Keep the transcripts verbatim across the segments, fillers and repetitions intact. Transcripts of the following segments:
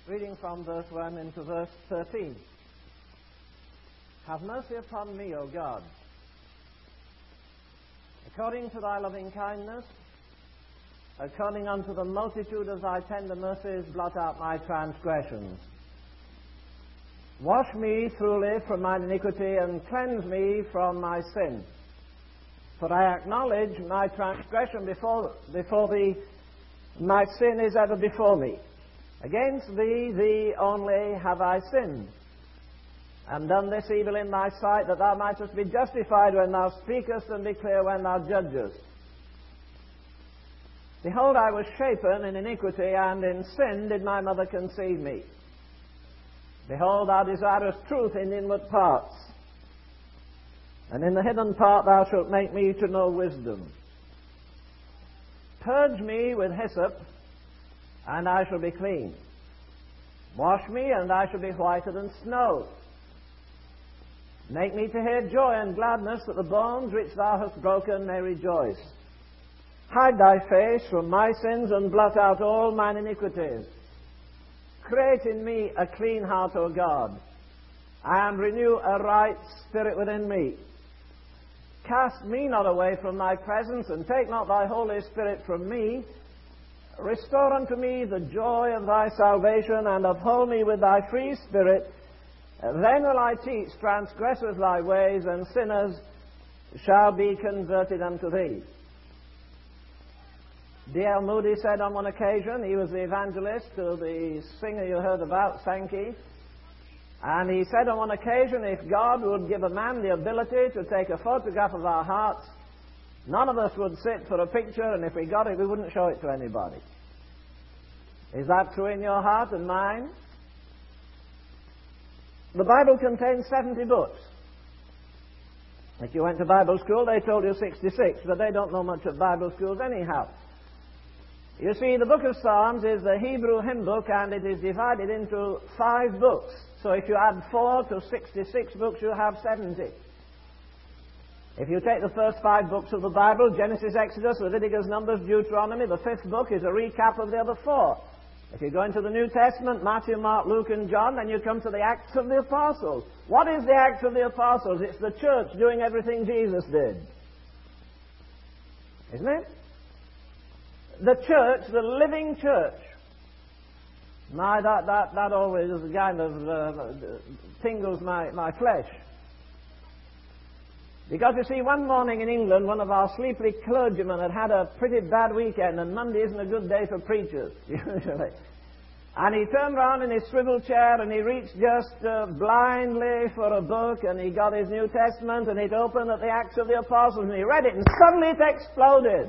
reading from verse one into verse thirteen. Have mercy upon me, O God, according to thy loving kindness, according unto the multitude of thy tender mercies, blot out my transgressions. Wash me thoroughly from mine iniquity, and cleanse me from my sin. For I acknowledge my transgression before, before thee, my sin is ever before me. Against thee, thee only have I sinned, and done this evil in thy sight, that thou mightest be justified when thou speakest, and be clear when thou judgest. Behold, I was shapen in iniquity, and in sin did my mother conceive me. Behold, thou desirest truth in inward parts, and in the hidden part thou shalt make me to know wisdom. Purge me with hyssop, and I shall be clean. Wash me, and I shall be whiter than snow. Make me to hear joy and gladness, that the bones which thou hast broken may rejoice. Hide thy face from my sins, and blot out all mine iniquities. Create in me a clean heart, O God, and renew a right spirit within me. Cast me not away from thy presence, and take not thy Holy Spirit from me. Restore unto me the joy of thy salvation, and uphold me with thy free spirit. Then will I teach transgressors thy ways, and sinners shall be converted unto thee. D L Moody said on one occasion, he was the evangelist to the singer you heard about, Sankey, and he said on one occasion, if God would give a man the ability to take a photograph of our hearts, none of us would sit for a picture, and if we got it, we wouldn't show it to anybody. Is that true in your heart and mine? The Bible contains seventy books. If you went to Bible school, they told you sixty-six, but they don't know much of Bible schools anyhow. You see, the book of Psalms is the Hebrew hymn book, and it is divided into five books. So if you add four to sixty-six books, you have seventy. If you take the first five books of the Bible, Genesis, Exodus, Leviticus, Numbers, Deuteronomy, the fifth book is a recap of the other four. If you go into the New Testament, Matthew, Mark, Luke, and John, then you come to the Acts of the Apostles. What is the Acts of the Apostles? It's the church doing everything Jesus did. Isn't it? The church, the living church. My, that, that, that always kind of uh, tingles my, my flesh. Because, you see, one morning in England, one of our sleepy clergymen had had a pretty bad weekend, and Monday isn't a good day for preachers, usually. And he turned round in his swivel chair, and he reached just uh, blindly for a book, and he got his New Testament, and it opened at the Acts of the Apostles, and he read it, and suddenly it exploded.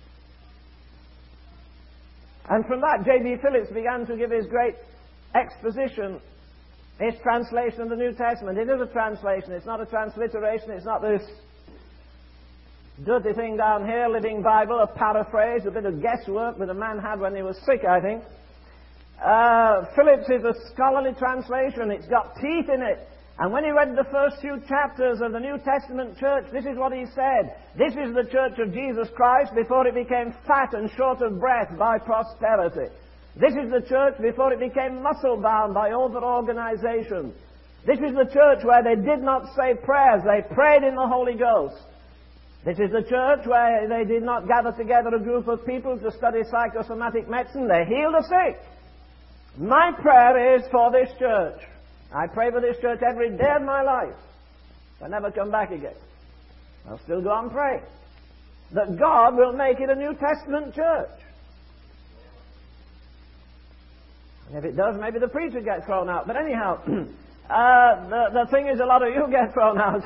And from that, J B Phillips began to give his great exposition, his translation of the New Testament. It is a translation. It's not a transliteration. It's not this dirty thing down here, Living Bible, a paraphrase, a bit of guesswork that a man had when he was sick, I think. Uh, Phillips is a scholarly translation. It's got teeth in it. And when he read the first few chapters of the New Testament church, this is what he said. This is the church of Jesus Christ before it became fat and short of breath by prosperity. This is the church before it became muscle-bound by over-organization. This is the church where they did not say prayers, they prayed in the Holy Ghost. This is the church where they did not gather together a group of people to study psychosomatic medicine, they healed the sick. My prayer is for this church. I pray for this church every day of my life. I'll never come back again. I'll still go on praying. That God will make it a New Testament church. And if it does, maybe the preacher gets thrown out. But anyhow, uh, the, the thing is, a lot of you get thrown out.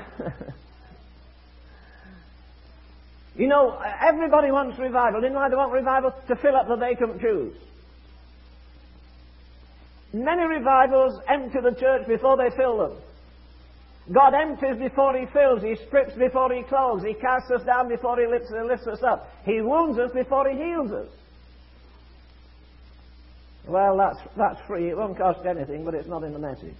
You know, everybody wants revival. Didn't they want revival to fill up the vacant pews? Many revivals empty the church before they fill them. God empties before He fills. He strips before He clothes. He casts us down before He lifts, lifts us up. He wounds us before He heals us. Well, that's, that's free. It won't cost anything, but it's not in the message.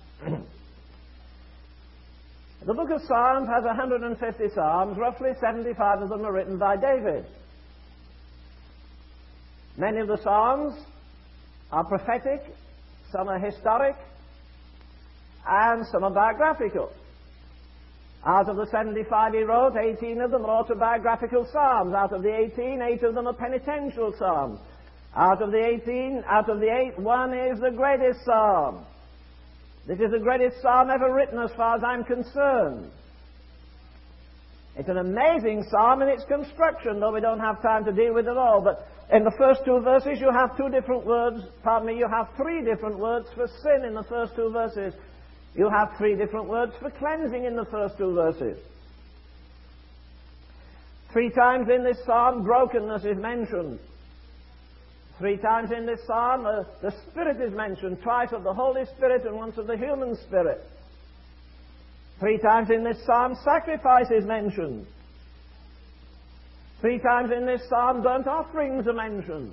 The book of Psalms has one hundred fifty psalms. Roughly seventy-five of them are written by David. Many of the psalms are prophetic. Some are historic, and some are biographical. Out of the seventy-five he wrote, eighteen of them are autobiographical psalms. Out of the eighteen, eight of them are penitential psalms. Out of the eighteen, out of the eight, one is the greatest psalm. This is the greatest psalm ever written as far as I'm concerned. It's an amazing psalm in its construction, though we don't have time to deal with it all. But in the first two verses you have two different words, pardon me, you have three different words for sin in the first two verses. You have three different words for cleansing in the first two verses. Three times in this psalm, brokenness is mentioned. Three times in this psalm, uh, the Spirit is mentioned. Twice of the Holy Spirit and once of the human spirit. Three times in this psalm, sacrifice is mentioned. Three times in this psalm, burnt offerings are mentioned.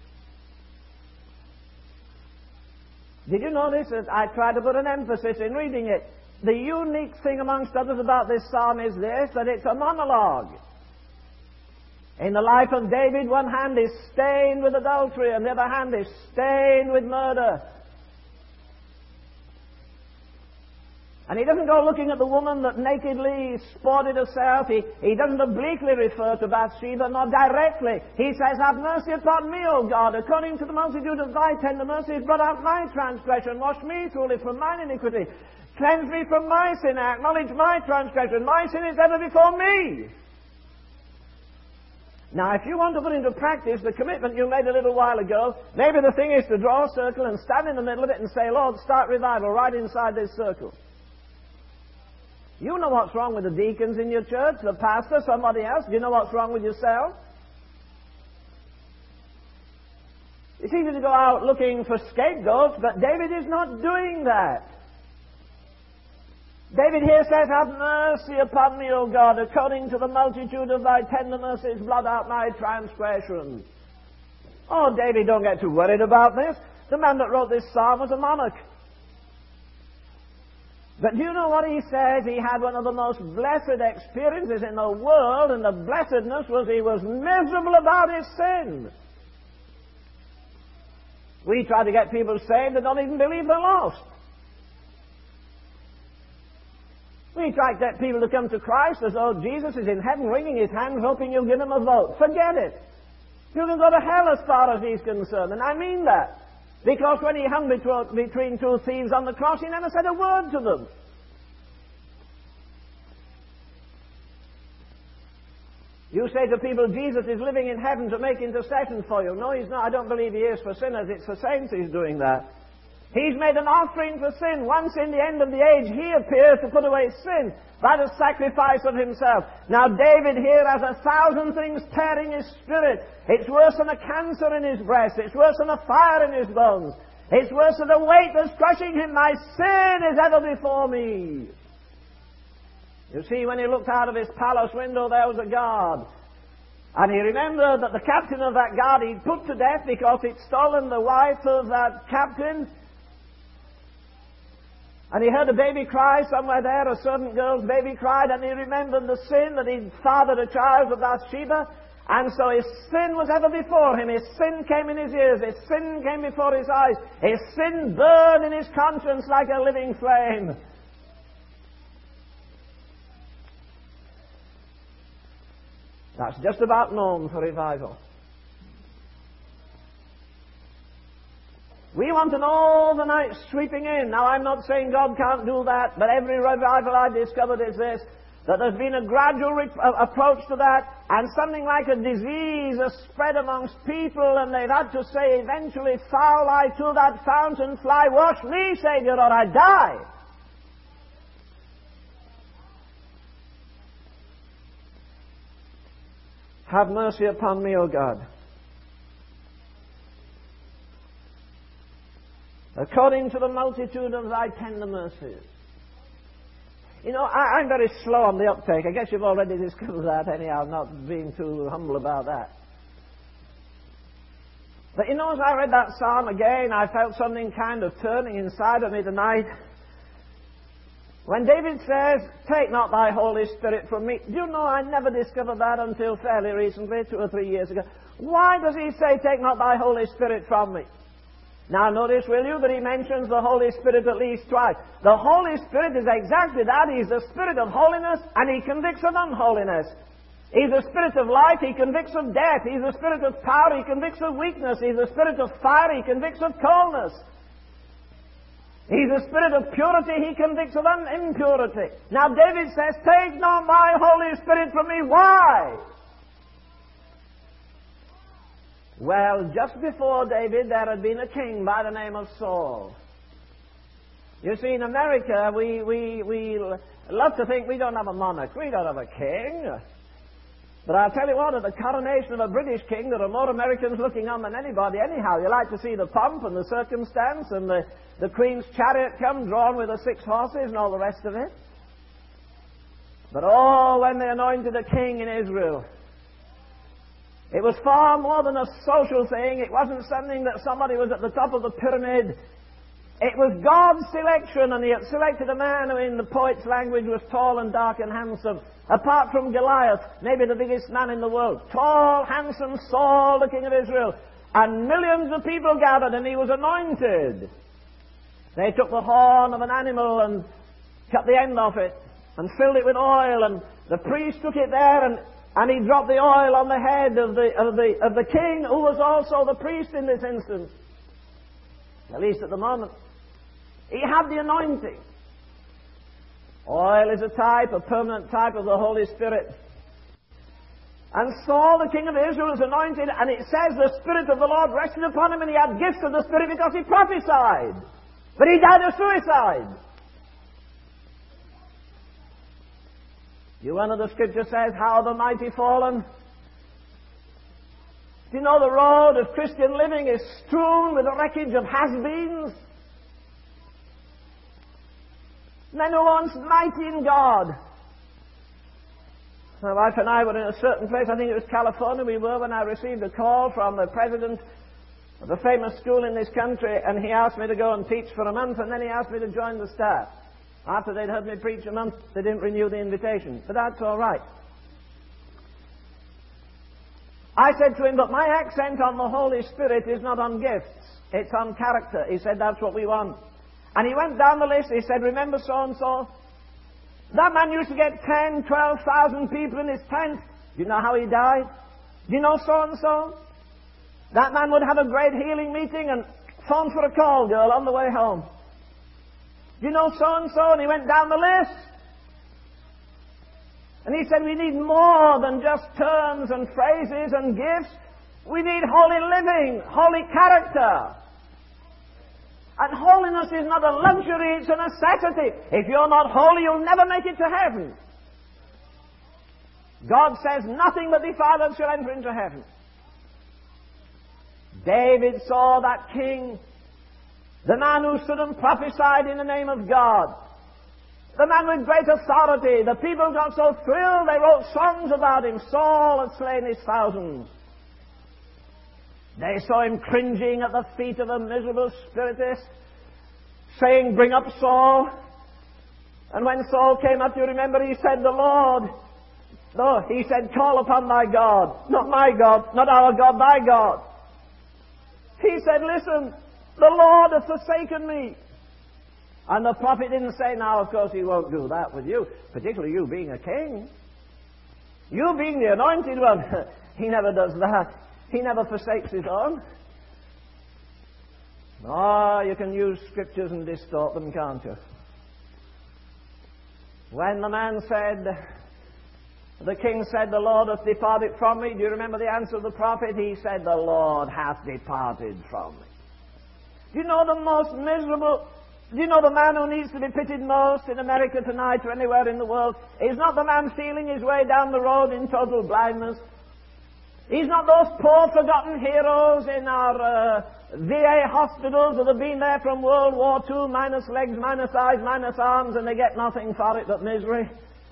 Did you notice that I tried to put an emphasis in reading it? The unique thing amongst others about this psalm is this, that it's a monologue. In the life of David, one hand is stained with adultery and the other hand is stained with murder. And he doesn't go looking at the woman that nakedly sported herself. He, he doesn't obliquely refer to Bathsheba, nor directly. He says, have mercy upon me, O God, according to the multitude of thy tender mercies, blot out my transgression, wash me thoroughly from mine iniquity, cleanse me from my sin, I acknowledge my transgression, my sin is ever before me. Now, if you want to put into practice the commitment you made a little while ago, maybe the thing is to draw a circle and stand in the middle of it and say, Lord, start revival right inside this circle. You know what's wrong with the deacons in your church, the pastor, somebody else. Do you know what's wrong with yourself? It's easy to go out looking for scapegoats, but David is not doing that. David here says, have mercy upon me, O God, according to the multitude of thy tender mercies, blot out my transgressions. Oh, David, don't get too worried about this. The man that wrote this psalm was a monarch. But do you know what he says? He had one of the most blessed experiences in the world, and the blessedness was he was miserable about his sin. We try to get people saved that don't even believe they're lost. We try to get people to come to Christ as though Jesus is in heaven wringing his hands hoping you'll give him a vote. Forget it. You can go to hell as far as he's concerned, and I mean that. Because when he hung between two thieves on the cross, he never said a word to them. You say to people, Jesus is living in heaven to make intercession for you. No, he's not. I don't believe he is for sinners. It's for saints he's doing that. He's made an offering for sin. Once in the end of the age, he appears to put away sin by the sacrifice of himself. Now, David here has a thousand things tearing his spirit. It's worse than a cancer in his breast. It's worse than a fire in his bones. It's worse than the weight that's crushing him. My sin is ever before me. You see, when he looked out of his palace window, there was a guard. And he remembered that the captain of that guard he'd put to death because he'd stolen the wife of that captain. And he heard a baby cry somewhere there, a servant girl's baby cried, and he remembered the sin that he'd fathered a child with Bathsheba. And so his sin was ever before him. His sin came in his ears. His sin came before his eyes. His sin burned in his conscience like a living flame. That's just about known for revival. We want an all the night sweeping in. Now, I'm not saying God can't do that, but every revival I've discovered is this, that there's been a gradual re- uh, approach to that, and something like a disease has spread amongst people, and they've had to say eventually, foul I to that fountain, fly, wash me, Savior, or I die. Have mercy upon me, O God, according to the multitude of thy tender mercies. You know, I, I'm very slow on the uptake. I guess you've already discovered that anyhow. I'm not being too humble about that. But you know, as I read that psalm again, I felt something kind of turning inside of me tonight. When David says, take not thy Holy Spirit from me, do you know, I never discovered that until fairly recently, two or three years ago. Why does he say, take not thy Holy Spirit from me? Now notice, will you, that he mentions the Holy Spirit at least twice. The Holy Spirit is exactly that. He's the Spirit of holiness, and he convicts of unholiness. He's the Spirit of life, he convicts of death. He's the Spirit of power, he convicts of weakness. He's the Spirit of fire, he convicts of coldness. He's the Spirit of purity, he convicts of impurity. Now David says, take not my Holy Spirit from me. Why? Well, just before David, there had been a king by the name of Saul. You see, in America, we, we, we love to think we don't have a monarch. We don't have a king. But I'll tell you what, at the coronation of a British king, there are more Americans looking on than anybody anyhow. You like to see the pomp and the circumstance, and the, the Queen's chariot come drawn with the six horses and all the rest of it. But oh, when they anointed a king in Israel, it was far more than a social thing. It wasn't something that somebody was at the top of the pyramid. It was God's selection, and he had selected a man who in the poet's language was tall and dark and handsome. Apart from Goliath, maybe the biggest man in the world. Tall, handsome Saul, the king of Israel. And millions of people gathered, and he was anointed. They took the horn of an animal and cut the end off it and filled it with oil, and the priest took it there and, and he dropped the oil on the head of the, of the, of the king, who was also the priest in this instance. At least at the moment. He had the anointing. Oil is a type, a permanent type of the Holy Spirit. And Saul, the king of Israel, was anointed, and it says the Spirit of the Lord rested upon him, and he had gifts of the Spirit because he prophesied. But he died of suicide. You know, the scripture says, how the mighty fallen. Do you know the road of Christian living is strewn with the wreckage of has-beens? Men who once mighty in God. My wife and I were in a certain place, I think it was California we were, when I received a call from the president of a famous school in this country, and he asked me to go and teach for a month, and then he asked me to join the staff. After they'd heard me preach a month, they didn't renew the invitation. But that's all right. I said to him, but my accent on the Holy Spirit is not on gifts, it's on character. He said, that's what we want. And he went down the list. He said, remember so-and-so? That man used to get ten, twelve thousand people in his tent. Do you know how he died? Do you know so-and-so? That man would have a great healing meeting and phone for a call girl on the way home. Do you know so-and-so? And he went down the list. And he said, we need more than just terms and phrases and gifts. We need holy living, holy character. And holiness is not a luxury, it's a necessity. If you're not holy, you'll never make it to heaven. God says nothing but the Father shall enter into heaven. David saw that king, the man who stood and prophesied in the name of God, the man with great authority. The people got so thrilled they wrote songs about him. Saul had slain his thousands. They saw him cringing at the feet of a miserable spiritist, saying, bring up Saul. And when Saul came up, you remember, he said, the Lord. No, he said, call upon thy God. Not my God, not our God, thy God. He said, listen, the Lord hath forsaken me. And the prophet didn't say, now, of course, he won't do that with you, particularly you being a king. You being the anointed one. He never does that. He never forsakes his own. Oh, you can use scriptures and distort them, can't you? When the man said, the king said, the Lord hath departed from me, do you remember the answer of the prophet? He said, the Lord hath departed from me. Do you know the most miserable, do you know the man who needs to be pitied most in America tonight or anywhere in the world? Is not the man feeling his way down the road in total blindness. He's not those poor forgotten heroes in our uh, V A hospitals that have been there from World War Two, minus legs, minus eyes, minus arms, and they get nothing for it but misery.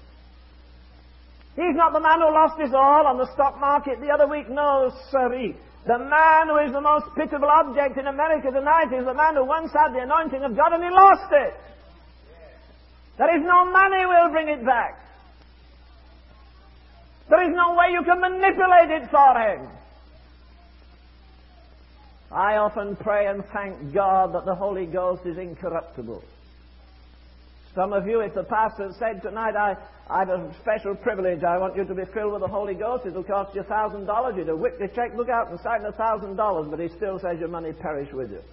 He's not the man who lost his all on the stock market the other week. No, sirree. The man who is the most pitiable object in America tonight is the man who once had the anointing of God and he lost it. There is no money will bring it back. There is no way you can manipulate it for him. I often pray and thank God that the Holy Ghost is incorruptible. Some of you, if the pastor said tonight, I, I have a special privilege, I want you to be filled with the Holy Ghost, it'll cost you a thousand dollars, you'd have whipped the checkbook out and signed a thousand dollars, but he still says your money perish with you.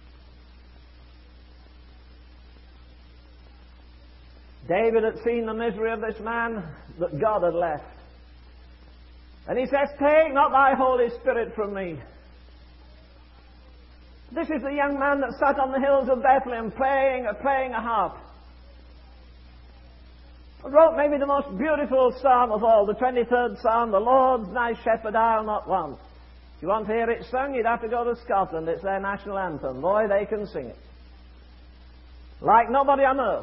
David had seen the misery of this man that God had left. And he says, take not thy Holy Spirit from me. This is the young man that sat on the hills of Bethlehem playing, playing a harp. Wrote maybe the most beautiful psalm of all, the twenty-third Psalm, the Lord's my shepherd, I'll not want. If you want to hear it sung, you'd have to go to Scotland. It's their national anthem. Boy, they can sing it. Like nobody on earth.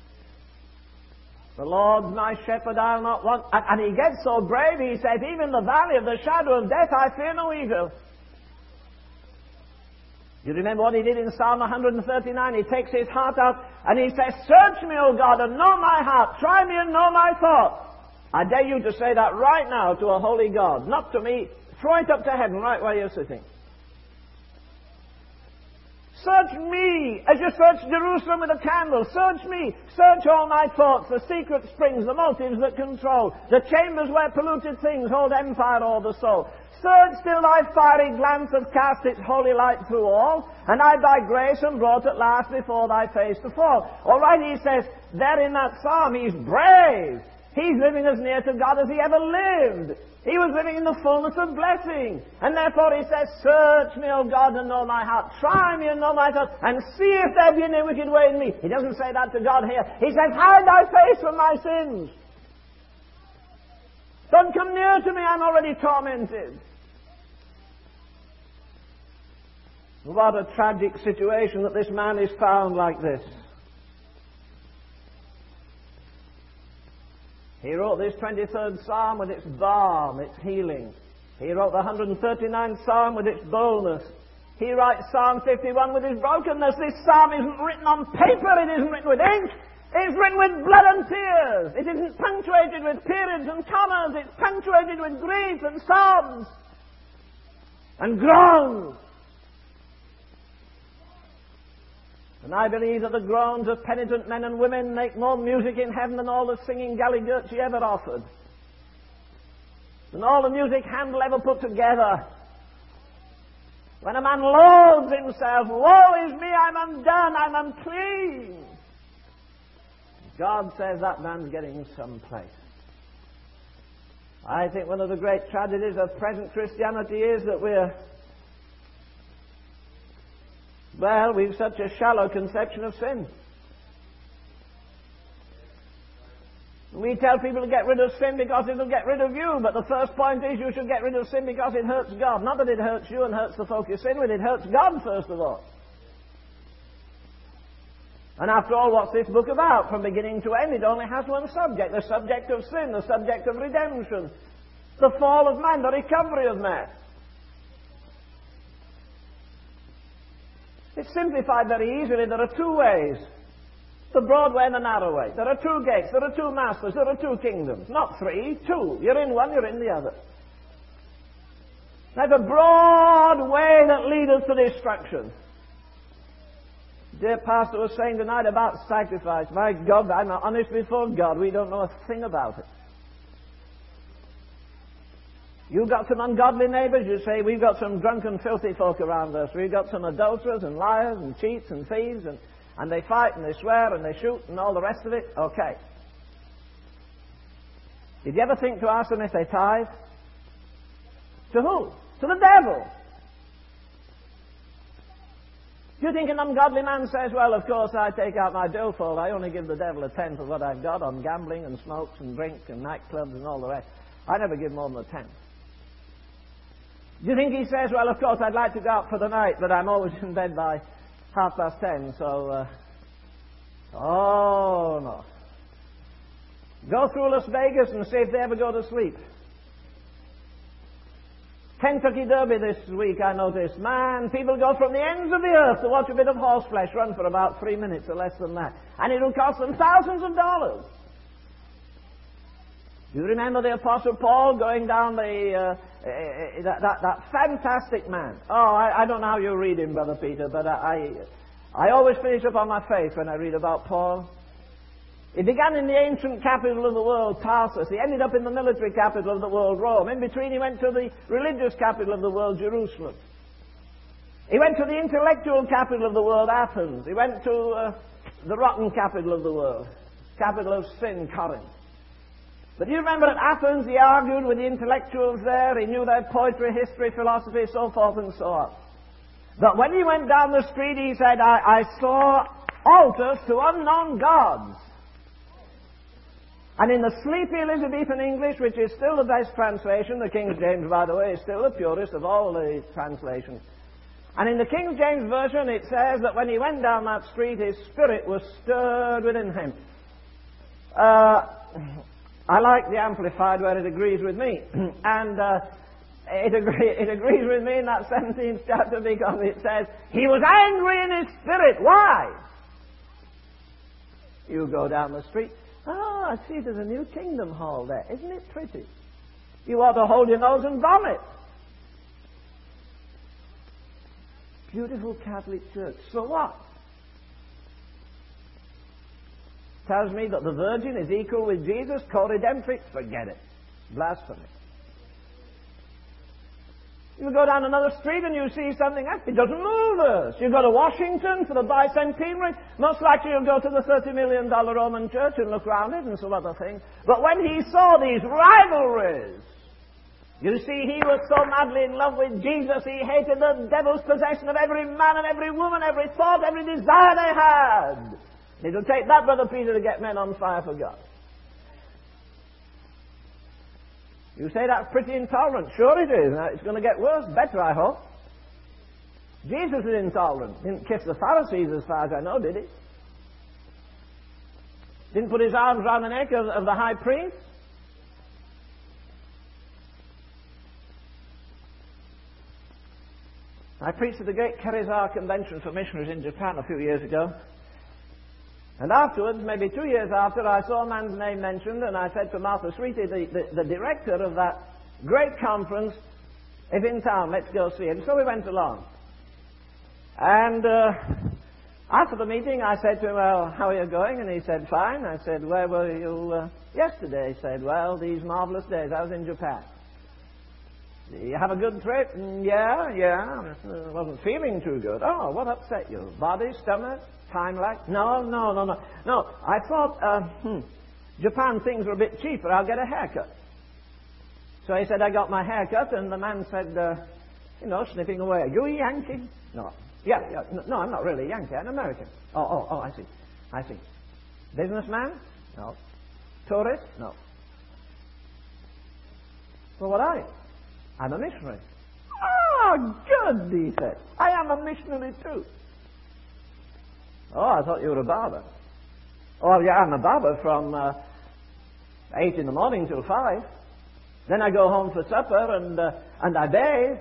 The Lord's my shepherd, I'll not want. And, and he gets so brave, he says, even the valley of the shadow of death, I fear no evil. You remember what he did in Psalm one thirty-nine? He takes his heart out and he says, search me, O God, and know my heart. Try me and know my thoughts. I dare you to say that right now to a holy God. Not to me. Throw it up to heaven right where you're sitting. Search me as you search Jerusalem with a candle. Search me. Search all my thoughts, the secret springs, the motives that control, the chambers where polluted things hold empire over the soul. Search till thy fiery glance hath cast its holy light through all, and I by grace am brought at last before thy face to fall. All right, he says, there in that psalm, he's brave. He's living as near to God as he ever lived. He was living in the fullness of blessing. And therefore he says, search me, O God, and know my heart. Try me and know my thoughts, and see if there be any wicked way in me. He doesn't say that to God here. He says, hide thy face from my sins. Don't come near to me, I'm already tormented. What a tragic situation that this man is found like this. He wrote this twenty-third Psalm with its balm, its healing. He wrote the one hundred thirty-ninth Psalm with its boldness. He writes Psalm fifty-one with his brokenness. This Psalm isn't written on paper, it isn't written with ink. It's written with blood and tears. It isn't punctuated with periods and commas. It's punctuated with grief and sobs and groans. And I believe that the groans of penitent men and women make more music in heaven than all the singing Galligurchi ever offered. Than all the music Handel ever put together. When a man loathes himself, woe is me, I'm undone, I'm unclean. God says that man's getting someplace. I think one of the great tragedies of present Christianity is that we're Well, we've such a shallow conception of sin. We tell people to get rid of sin because it'll get rid of you, but the first point is you should get rid of sin because it hurts God. Not that it hurts you and hurts the folk you sin with, it hurts God first of all. And after all, what's this book about? From beginning to end, it only has one subject, the subject of sin, the subject of redemption, the fall of man, the recovery of man. It's simplified very easily. There are two ways. The broad way and the narrow way. There are two gates. There are two masters. There are two kingdoms. Not three, two. You're in one, you're in the other. There's a broad way that leads us to destruction. Dear pastor was saying tonight about sacrifice. My God, I'm honest before God. We don't know a thing about it. You've got some ungodly neighbours, you say, we've got some drunken, filthy folk around us. We've got some adulterers and liars and cheats and thieves, and, and they fight and they swear and they shoot and all the rest of it. Okay. Did you ever think to ask them if they tithe? To who? To the devil. Do you think an ungodly man says, well, of course, I take out my billfold. I only give the devil a tenth of what I've got on gambling and smokes and drink and nightclubs and all the rest. I never give more than a tenth. Do you think he says, well, of course, I'd like to go out for the night, but I'm always in bed by half past ten, so... Uh... Oh, no. Go through Las Vegas and see if they ever go to sleep. Kentucky Derby this week, I noticed. Man, people go from the ends of the earth to watch a bit of horseflesh run for about three minutes or less than that. And it'll cost them thousands of dollars. You remember the Apostle Paul going down the uh, uh, that, that, that fantastic man. Oh, I, I don't know how you read him, Brother Peter, but I, I, I always finish up on my face when I read about Paul. He began in the ancient capital of the world, Tarsus. He ended up in the military capital of the world, Rome. In between, he went to the religious capital of the world, Jerusalem. He went to the intellectual capital of the world, Athens. He went to uh, the rotten capital of the world, capital of sin, Corinth. But you remember at Athens, he argued with the intellectuals there. He knew their poetry, history, philosophy, so forth and so on. But when he went down the street, he said, I, I saw altars to unknown gods. And in the sleepy Elizabethan English, which is still the best translation, the King James, by the way, is still the purest of all the translations. And in the King James Version, it says that when he went down that street, his spirit was stirred within him. Uh, I like the Amplified where it agrees with me. and uh, it, agree, it agrees with me in that seventeenth chapter because it says, he was angry in his spirit. Why? You go down the street. Oh, I see there's a new Kingdom Hall there. Isn't it pretty? You ought to hold your nose and vomit. Beautiful Catholic Church. So what? Tells me that the Virgin is equal with Jesus. Co-redemptrix? Forget it. Blasphemy. You go down another street and you see something else. It doesn't move us. You go to Washington for the bicentenary. Most likely you'll go to the thirty million dollar Roman church and look around it and some other things. But when he saw these rivalries, you see, he was so madly in love with Jesus, he hated the devil's possession of every man and every woman, every thought, every desire they had. It'll take that, Brother Peter, to get men on fire for God. You say that's pretty intolerant. Sure it is. Now, it's going to get worse. Better, I hope. Jesus is intolerant. Didn't kiss the Pharisees as far as I know, did he? Didn't put his arms around the neck of, of the high priest? I preached at the great Kerizar Convention for Missionaries in Japan a few years ago. And afterwards, maybe two years after, I saw a man's name mentioned, and I said to Martha Sweetie, the, the, the director of that great conference, is in town, let's go see him. So we went along. And uh, after the meeting, I said to him, well, how are you going? And he said, fine. I said, where were you uh, yesterday? He said, well, these marvelous days. I was in Japan. You have a good trip? Mm, yeah, yeah. I wasn't feeling too good. Oh, what upset you? Body, stomach? Time lag? No, no, no, no. No, I thought, uh, hmm, Japan things are a bit cheaper. I'll get a haircut. So he said, I got my haircut, and the man said, uh, you know, sniffing away, are you a Yankee? No. Yeah, yeah. No, no, I'm not really a Yankee. I'm American. Oh, oh, oh, I see. I see. Businessman? No. Tourist? No. Well, what are you? I'm a missionary. Oh, good, he said. I am a missionary too. Oh, I thought you were a barber. Oh, yeah, I'm a barber from uh, eight in the morning till five. Then I go home for supper and uh, and I bathe.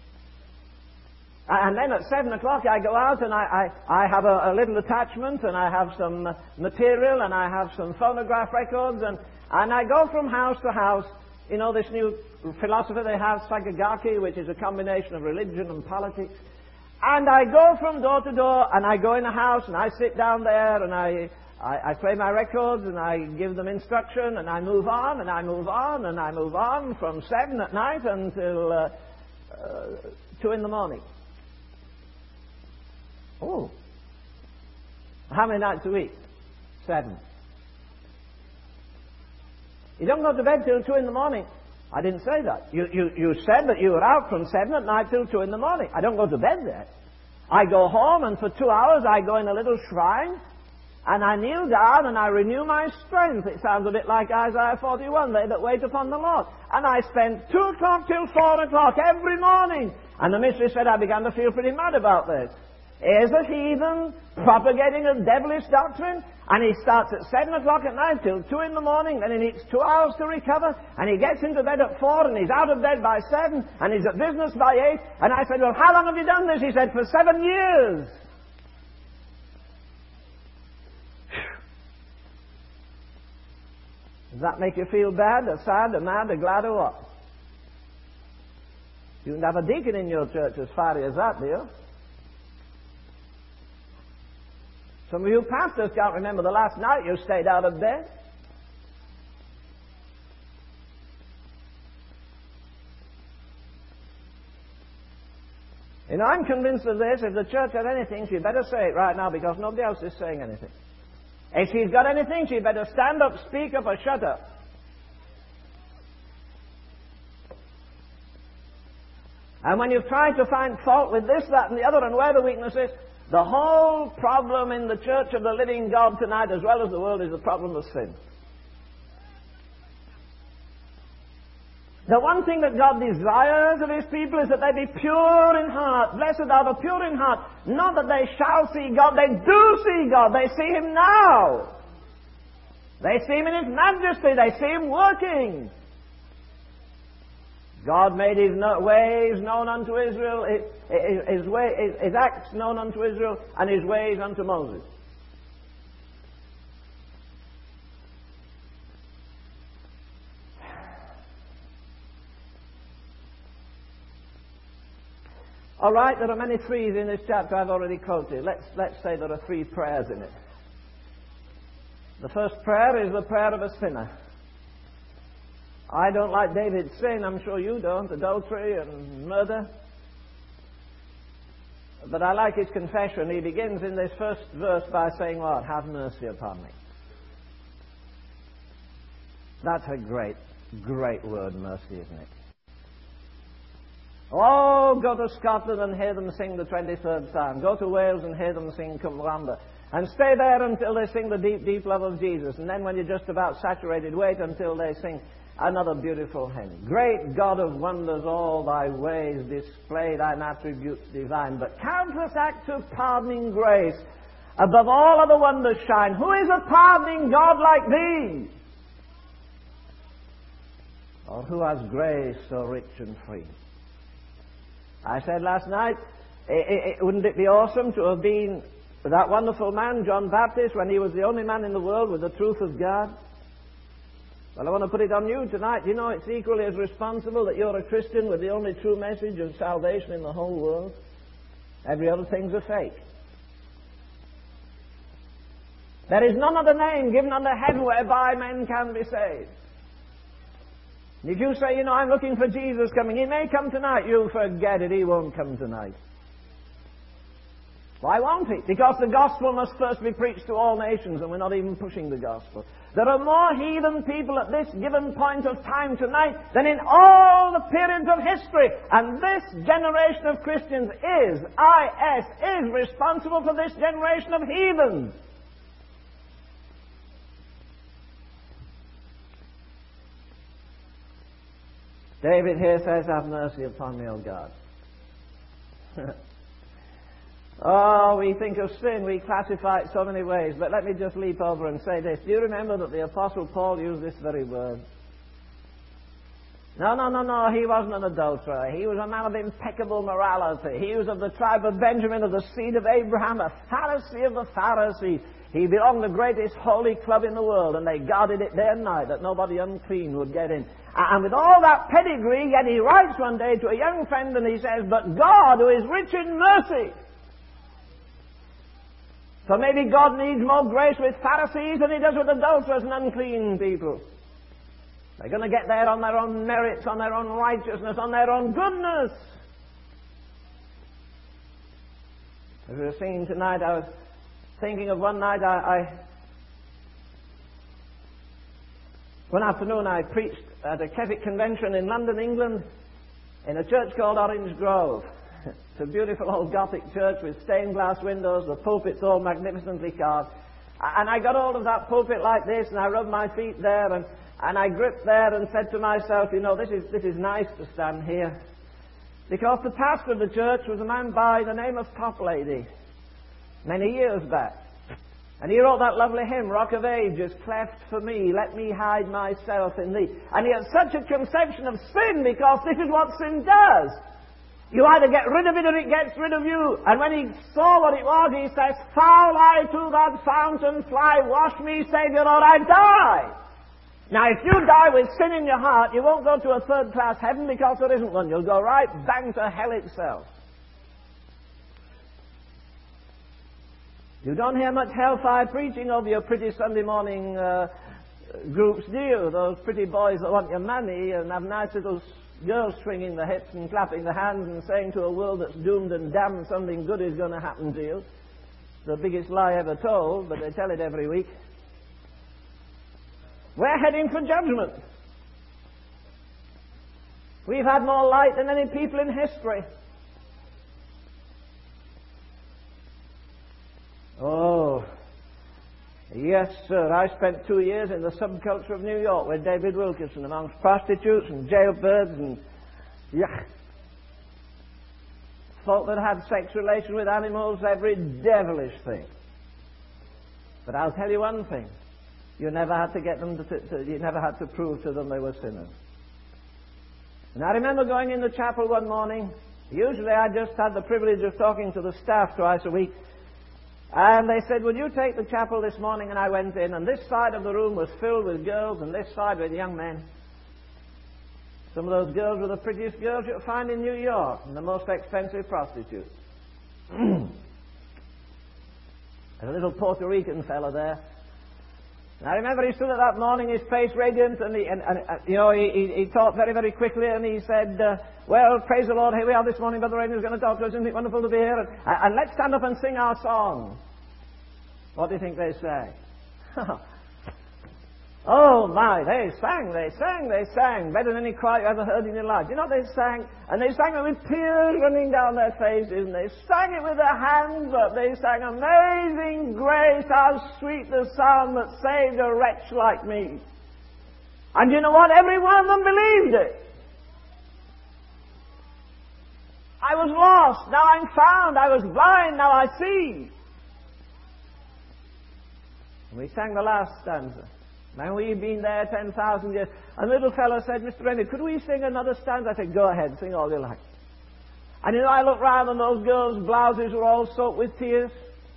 And then at seven o'clock I go out and I, I, I have a, a little attachment and I have some uh, material and I have some phonograph records and, and I go from house to house. You know, this new philosophy they have, Sagagaki, which is a combination of religion and politics. And I go from door to door, and I go in a house, and I sit down there, and I, I, I play my records, and I give them instruction, and I move on, and I move on, and I move on from seven at night until uh, uh, two in the morning. Oh. How many nights a week? Seven. You don't go to bed till two in the morning. I didn't say that. You, you, you said that you were out from seven at night till two in the morning. I don't go to bed there. I go home and for two hours I go in a little shrine and I kneel down and I renew my strength. It sounds a bit like Isaiah forty-one, they that wait upon the Lord. And I spend two o'clock till four o'clock every morning. And the missionary said I began to feel pretty mad about this. Here's a heathen propagating a devilish doctrine, and he starts at seven o'clock at night till two in the morning, then he needs two hours to recover, and he gets into bed at four, and he's out of bed by seven, and he's at business by eight. And I said, well, how long have you done this? He said, for seven years. Does that make you feel bad, or sad, or mad, or glad, or what? You can have a deacon in your church as far as that, do you? Some of you pastors can't remember the last night you stayed out of bed. And I'm convinced of this. If the church has anything, she better say it right now, because nobody else is saying anything. If she's got anything, she better stand up, speak up, or shut up. And when you've tried to find fault with this, that, and the other, and where the weakness is, the whole problem in the church of the living God tonight, as well as the world, is the problem of sin. The one thing that God desires of His people is that they be pure in heart. Blessed are the pure in heart. Not that they shall see God. They do see God. They see Him now. They see Him in His majesty. They see Him working. God made His ways known unto Israel, His, his, way, his, his acts known unto Israel, and His ways unto Moses. All right, there are many threes in this chapter I've already quoted. Let's, let's say there are three prayers in it. The first prayer is the prayer of a sinner. I don't like David's sin, I'm sure you don't, adultery and murder. But I like his confession. He begins in this first verse by saying, Lord, have mercy upon me. That's a great, great word, mercy, isn't it? Oh, go to Scotland and hear them sing the twenty-third Psalm. Go to Wales and hear them sing Cumlamba. And stay there until they sing the deep, deep love of Jesus. And then when you're just about saturated, wait until they sing another beautiful hymn. Great God of wonders, all thy ways display, thine attributes divine. But countless acts of pardoning grace above all other wonders shine. Who is a pardoning God like thee? Or who has grace so rich and free? I said last night, it, it, wouldn't it be awesome to have been that wonderful man, John Baptist, when he was the only man in the world with the truth of God? Well, I want to put it on you tonight. You know, it's equally as responsible that you're a Christian with the only true message of salvation in the whole world. Every other thing's a fake. There is none other name given under heaven whereby men can be saved. If you say, you know, I'm looking for Jesus coming, He may come tonight, you forget it, He won't come tonight. Why won't He? Because the gospel must first be preached to all nations, and we're not even pushing the gospel. There are more heathen people at this given point of time tonight than in all the periods of history. And this generation of Christians is, I S, is responsible for this generation of heathens. David here says, have mercy upon me, O God. Oh, we think of sin, we classify it so many ways, but let me just leap over and say this. Do you remember that the Apostle Paul used this very word? No, no, no, no, he wasn't an adulterer. He was a man of impeccable morality. He was of the tribe of Benjamin, of the seed of Abraham, a Pharisee of the Pharisees. He belonged to the greatest holy club in the world, and they guarded it day and night that nobody unclean would get in. And with all that pedigree, yet he writes one day to a young friend and he says, but God, who is rich in mercy. So maybe God needs more grace with Pharisees than He does with adulterers and unclean people. They're going to get there on their own merits, on their own righteousness, on their own goodness. As we were singing tonight, I was thinking of one night, I, I one afternoon I preached at a Keswick convention in London, England, in a church called Orange Grove. It's a beautiful old Gothic church with stained glass windows, the pulpit's all magnificently carved. And I got hold of that pulpit like this, and I rubbed my feet there, and, and I gripped there and said to myself, you know, this is, this is nice to stand here. Because the pastor of the church was a man by the name of Toplady, many years back. And he wrote that lovely hymn, Rock of Ages, cleft for me, let me hide myself in thee. And he had such a conception of sin, because this is what sin does. You either get rid of it or it gets rid of you. And when he saw what it was, he says, foul I to that fountain fly, wash me, Saviour, or I die. Now, if you die with sin in your heart, you won't go to a third-class heaven because there isn't one. You'll go right bang to hell itself. You don't hear much hellfire preaching over your pretty Sunday morning uh, groups, do you? Those pretty boys that want your money and have nice little girls swinging the hips and clapping the hands and saying to a world that's doomed and damned something good is going to happen to you. It's the biggest lie ever told, but they tell it every week. We're heading for judgment. We've had more light than any people in history. Oh, yes, sir. I spent two years in the subculture of New York with David Wilkerson amongst prostitutes and jailbirds and, yeah, folk that had sex relations with animals, every devilish thing. But I'll tell you one thing. You never had to get them to, to, you never had to prove to them they were sinners. And I remember going in the chapel one morning. Usually I just had the privilege of talking to the staff twice a week. And they said, will you take the chapel this morning? And I went in, and this side of the room was filled with girls, and this side with young men. Some of those girls were the prettiest girls you'll find in New York, and the most expensive prostitutes. There's a little Puerto Rican fella there. And I remember he stood at that morning, his face radiant, and, he, and, and uh, you know, he, he, he talked very, very quickly, and he said, uh, well, praise the Lord, here we are this morning, Brother Raymond is going to talk to us, isn't it wonderful to be here? And, and let's stand up and sing our song. What do you think they say? Oh my, they sang, they sang, they sang, better than any choir you ever heard in your life. You know they sang, and they sang it with tears running down their faces, and they sang it with their hands up. They sang, amazing grace, how sweet the sound that saved a wretch like me. And you know what? Every one of them believed it. I was lost, now I'm found. I was blind, now I see. And we sang the last stanza. Now, we've been there ten thousand years. And the little fellow said, Mister Raymond, could we sing another stanza? I said, go ahead, sing all you like. And you know, I looked round and those girls' blouses were all soaked with tears.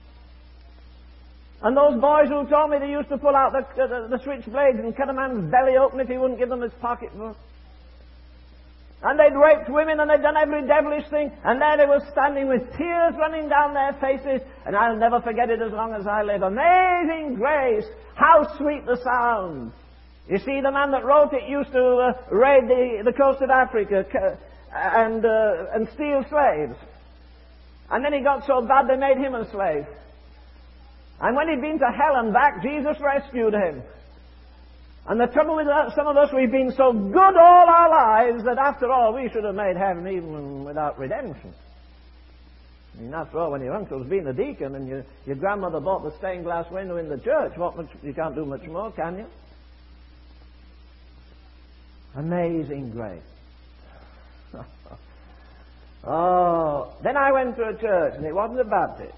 And those boys who told me they used to pull out the, the, the switchblades and cut a man's belly open if he wouldn't give them his pocketbook. And they'd raped women and they'd done every devilish thing. And there they were standing with tears running down their faces. And I'll never forget it as long as I live. Amazing grace. How sweet the sound. You see, the man that wrote it used to uh, raid the, the coast of Africa uh, and, uh, and steal slaves. And then he got so bad they made him a slave. And when he'd been to hell and back, Jesus rescued him. And the trouble with that, some of us, we've been so good all our lives that after all, we should have made heaven even without redemption. I mean, after all, when your uncle's been a deacon and your, your grandmother bought the stained glass window in the church, what much, you can't do much more, can you? Amazing grace. Oh, then I went to a church, and it wasn't a Baptist.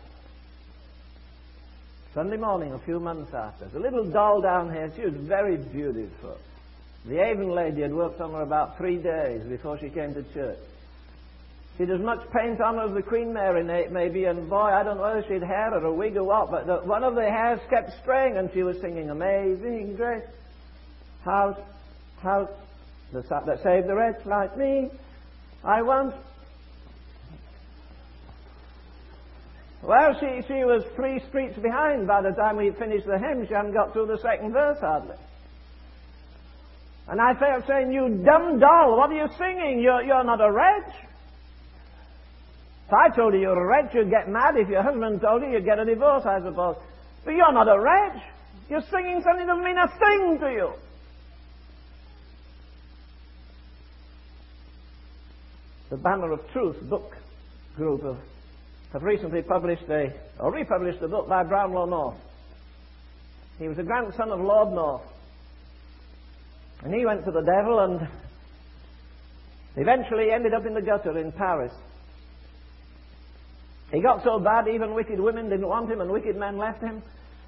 Sunday morning, a few months after. There's a little doll down here. She was very beautiful. The Avon lady had worked on her about three days before she came to church. She'd as much paint on her as the Queen Mary, maybe, and boy, I don't know whether she'd hair or a wig or what, but the, one of the hairs kept straying, and she was singing, Amazing Grace. How, how, the, that saved a wretch like me. I once... Well, she, she was three streets behind by the time we'd finished the hymn. She hadn't got through the second verse hardly. And I felt saying, you dumb doll, what are you singing? You're, you're not a wretch. If I told you you're a wretch, you'd get mad. If your husband told you, you'd get a divorce, I suppose. But you're not a wretch. You're singing something that doesn't mean a thing to you. The Banner of Truth book group of have recently published a, or republished a book by Brownlow North. He was a grandson of Lord North. And he went to the devil and eventually ended up in the gutter in Paris. He got so bad even wicked women didn't want him and wicked men left him.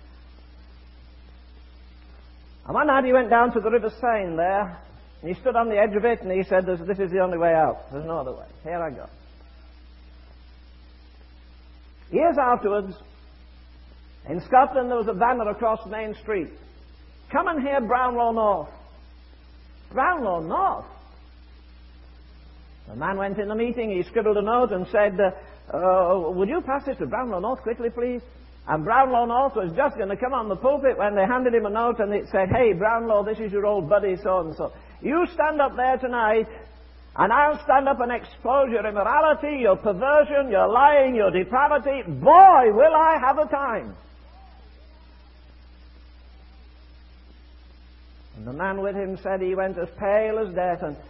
And one night he went down to the River Seine there, and he stood on the edge of it and he said, this, this is the only way out. There's no other way. Here I go. Years afterwards, in Scotland there was a banner across Main Street. Come and hear Brownlow North. Brownlow North? The man went in the meeting, he scribbled a note and said, uh, uh, would you pass this to Brownlow North quickly, please? And Brownlow North was just going to come on the pulpit when they handed him a note and it said, hey, Brownlow, this is your old buddy so-and-so. You stand up there tonight and I'll stand up and expose your immorality, your perversion, your lying, your depravity. Boy, will I have a time. And the man with him said he went as pale as death, and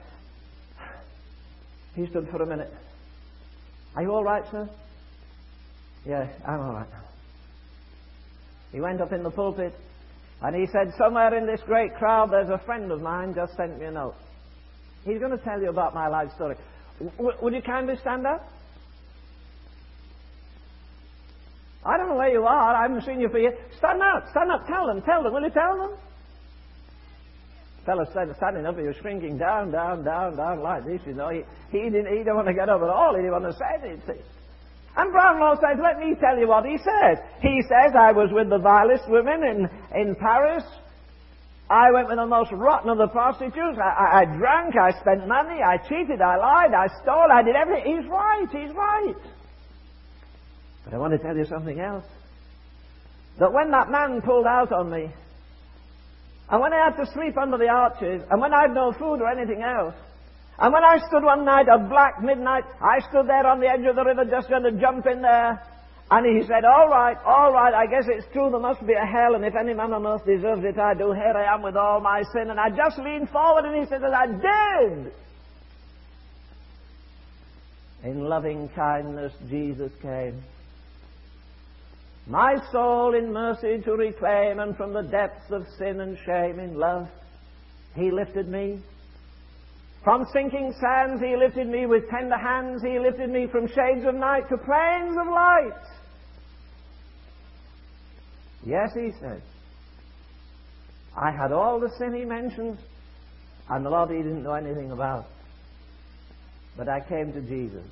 he stood for a minute. Are you all right, sir? Yeah, I'm all right now. He went up in the pulpit and he said, somewhere in this great crowd there's a friend of mine just sent me a note. He's going to tell you about my life story. W- would you kindly stand up? I don't know where you are. I haven't seen you for years. Stand up, stand up, tell them, tell them. Will you tell them? The fellow standing up, he was shrinking down, down, down, down like this, you know. He, he, didn't, he didn't want to get up at all. He didn't want to say anything. And Brownlow says, let me tell you what he said. He says, I was with the vilest women in, in Paris. I went with the most rotten of the prostitutes. I, I, I drank, I spent money, I cheated, I lied, I stole, I did everything. He's right, he's right. But I want to tell you something else. That when that man pulled out on me, and when I had to sleep under the arches, and when I had no food or anything else, and when I stood one night, a black midnight, I stood there on the edge of the river just going to jump in there. And he said, all right, all right, I guess it's true, there must be a hell, and if any man on earth deserves it, I do. Here I am with all my sin. And I just leaned forward and he said that I did. In loving kindness, Jesus came. My soul in mercy to reclaim, and from the depths of sin and shame in love, he lifted me. From sinking sands he lifted me with tender hands. He lifted me from shades of night to plains of light. Yes, he said. I had all the sin he mentions, and the lot he didn't know anything about. But I came to Jesus.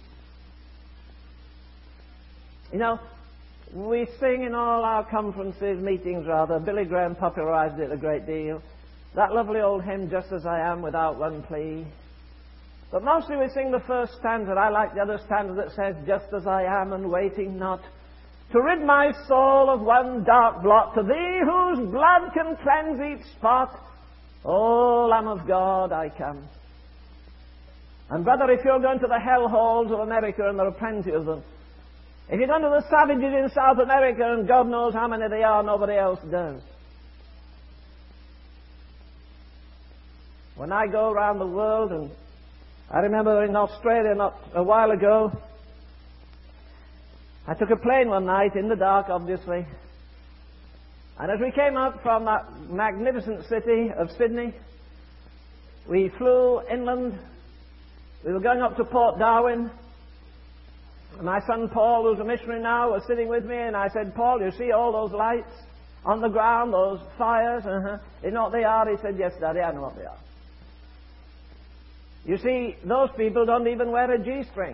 You know, we sing in all our conferences, meetings rather. Billy Graham popularized it a great deal. That lovely old hymn, Just As I Am, Without One Plea. But mostly we sing the first stanza. I like the other stanza that says, just as I am and waiting not, to rid my soul of one dark blot, to thee whose blood can cleanse each spot, O Lamb of God, I come. And brother, if you're going to the hell holes of America, and there are plenty of them, if you're going to the savages in South America, and God knows how many they are, nobody else does. When I go around the world, and I remember in Australia not a while ago, I took a plane one night in the dark, obviously. And as we came up from that magnificent city of Sydney, we flew inland. We were going up to Port Darwin. And my son Paul, who's a missionary now, was sitting with me, and I said, Paul, you see all those lights on the ground, those fires? Uh-huh. You know what they are? He said, yes, Daddy, I know what they are. You see, those people don't even wear a G-string.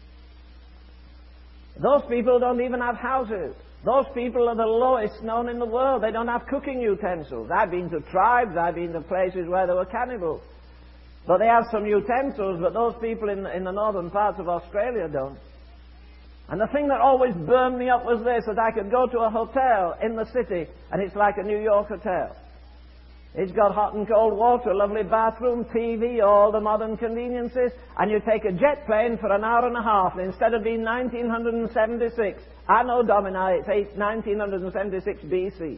Those people don't even have houses. Those people are the lowest known in the world. They don't have cooking utensils. I've been to tribes, I've been to places where there were cannibals. But they have some utensils, but those people in, in the northern parts of Australia don't. And the thing that always burned me up was this, that I could go to a hotel in the city, and it's like a New York hotel. It's got hot and cold water, a lovely bathroom, T V, all the modern conveniences, and you take a jet plane for an hour and a half, and instead of being nineteen seventy-six, Anno Domini, it's nineteen seventy-six B C.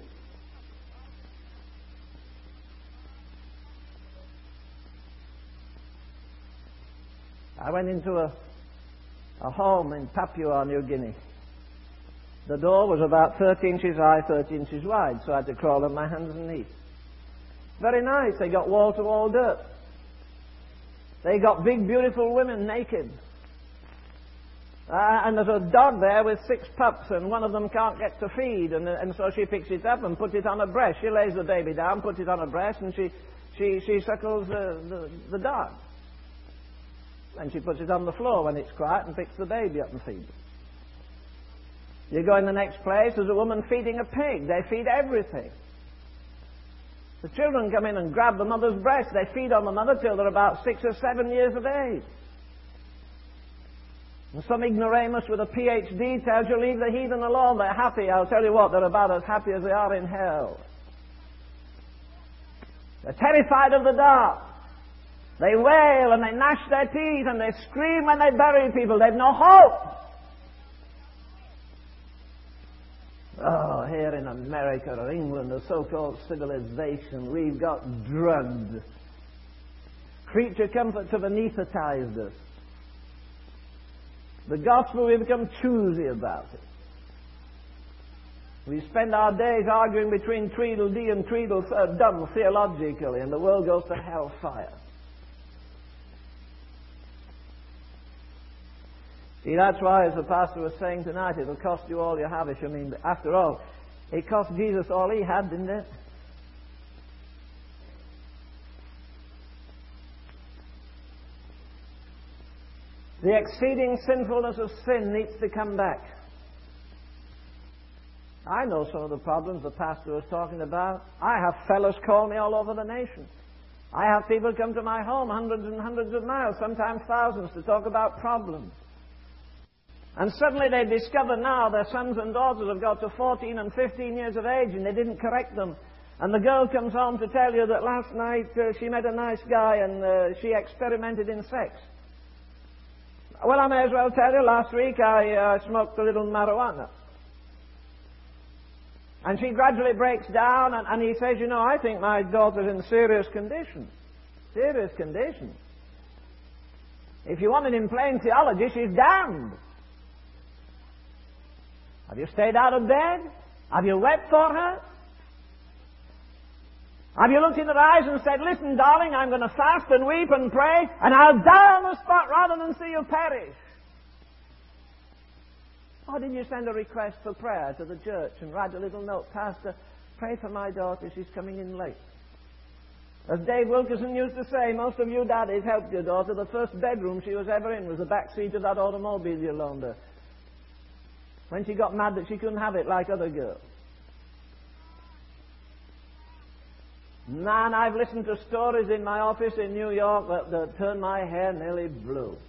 I went into a, a home in Papua New Guinea. The door was about thirty inches high, thirty inches wide, so I had to crawl on my hands and knees. Very nice. They got wall-to-wall dirt. They got big, beautiful women naked. Uh, and there's a dog there with six pups, and one of them can't get to feed, and, and so she picks it up and puts it on her breast. She lays the baby down, puts it on her breast, and she, she, she suckles uh, the, the dog. And she puts it on the floor when it's quiet and picks the baby up and feeds it. You go in the next place, there's a woman feeding a pig. They feed everything. The children come in and grab the mother's breast. They feed on the mother till they're about six or seven years of age. And some ignoramus with a P H D tells you, leave the heathen alone, they're happy. I'll tell you what, they're about as happy as they are in hell. They're terrified of the dark. They wail and they gnash their teeth and they scream when they bury people. They've no hope. Oh, here in America or England, the so-called civilization, we've got drugged. Creature comforts have anesthetized us. The gospel, we've become choosy about it. We spend our days arguing between Tweedledee and Tweedledum theologically, and the world goes to hellfire. See, that's why, as the pastor was saying tonight, it'll cost you all you have. I mean, after all, it cost Jesus all he had, didn't it? The exceeding sinfulness of sin needs to come back. I know some of the problems the pastor was talking about. I have fellows call me all over the nation. I have people come to my home hundreds and hundreds of miles, sometimes thousands, to talk about problems. And suddenly they discover now their sons and daughters have got to fourteen and fifteen years of age and they didn't correct them. And the girl comes home to tell you that last night uh, she met a nice guy and uh, she experimented in sex. Well, I may as well tell you, last week I uh, smoked a little marijuana. And she gradually breaks down and, and he says, you know, I think my daughter's in serious condition. Serious condition. If you want it in plain theology, she's damned. Have you stayed out of bed? Have you wept for her? Have you looked in her eyes and said, listen, darling, I'm going to fast and weep and pray, and I'll die on the spot rather than see you perish? Or did you send a request for prayer to the church and write a little note, Pastor, pray for my daughter, she's coming in late? As Dave Wilkerson used to say, most of you daddies helped your daughter. The first bedroom she was ever in was the back seat of that automobile you loaned her, when she got mad that she couldn't have it like other girls. Man, I've listened to stories in my office in New York that, that turned my hair nearly blue.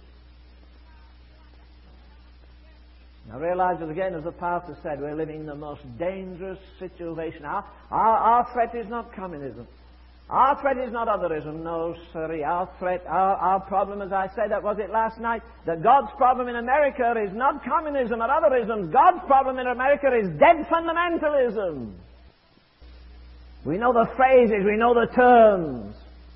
I realize that, again, as the pastor said, we're living in the most dangerous situation. Our, our, our threat is not communism. Our threat is not otherism. No, sorry. Our threat, our, our problem, as I said, that was it last night, that God's problem in America is not communism or otherism. God's problem in America is dead fundamentalism. We know the phrases, we know the terms.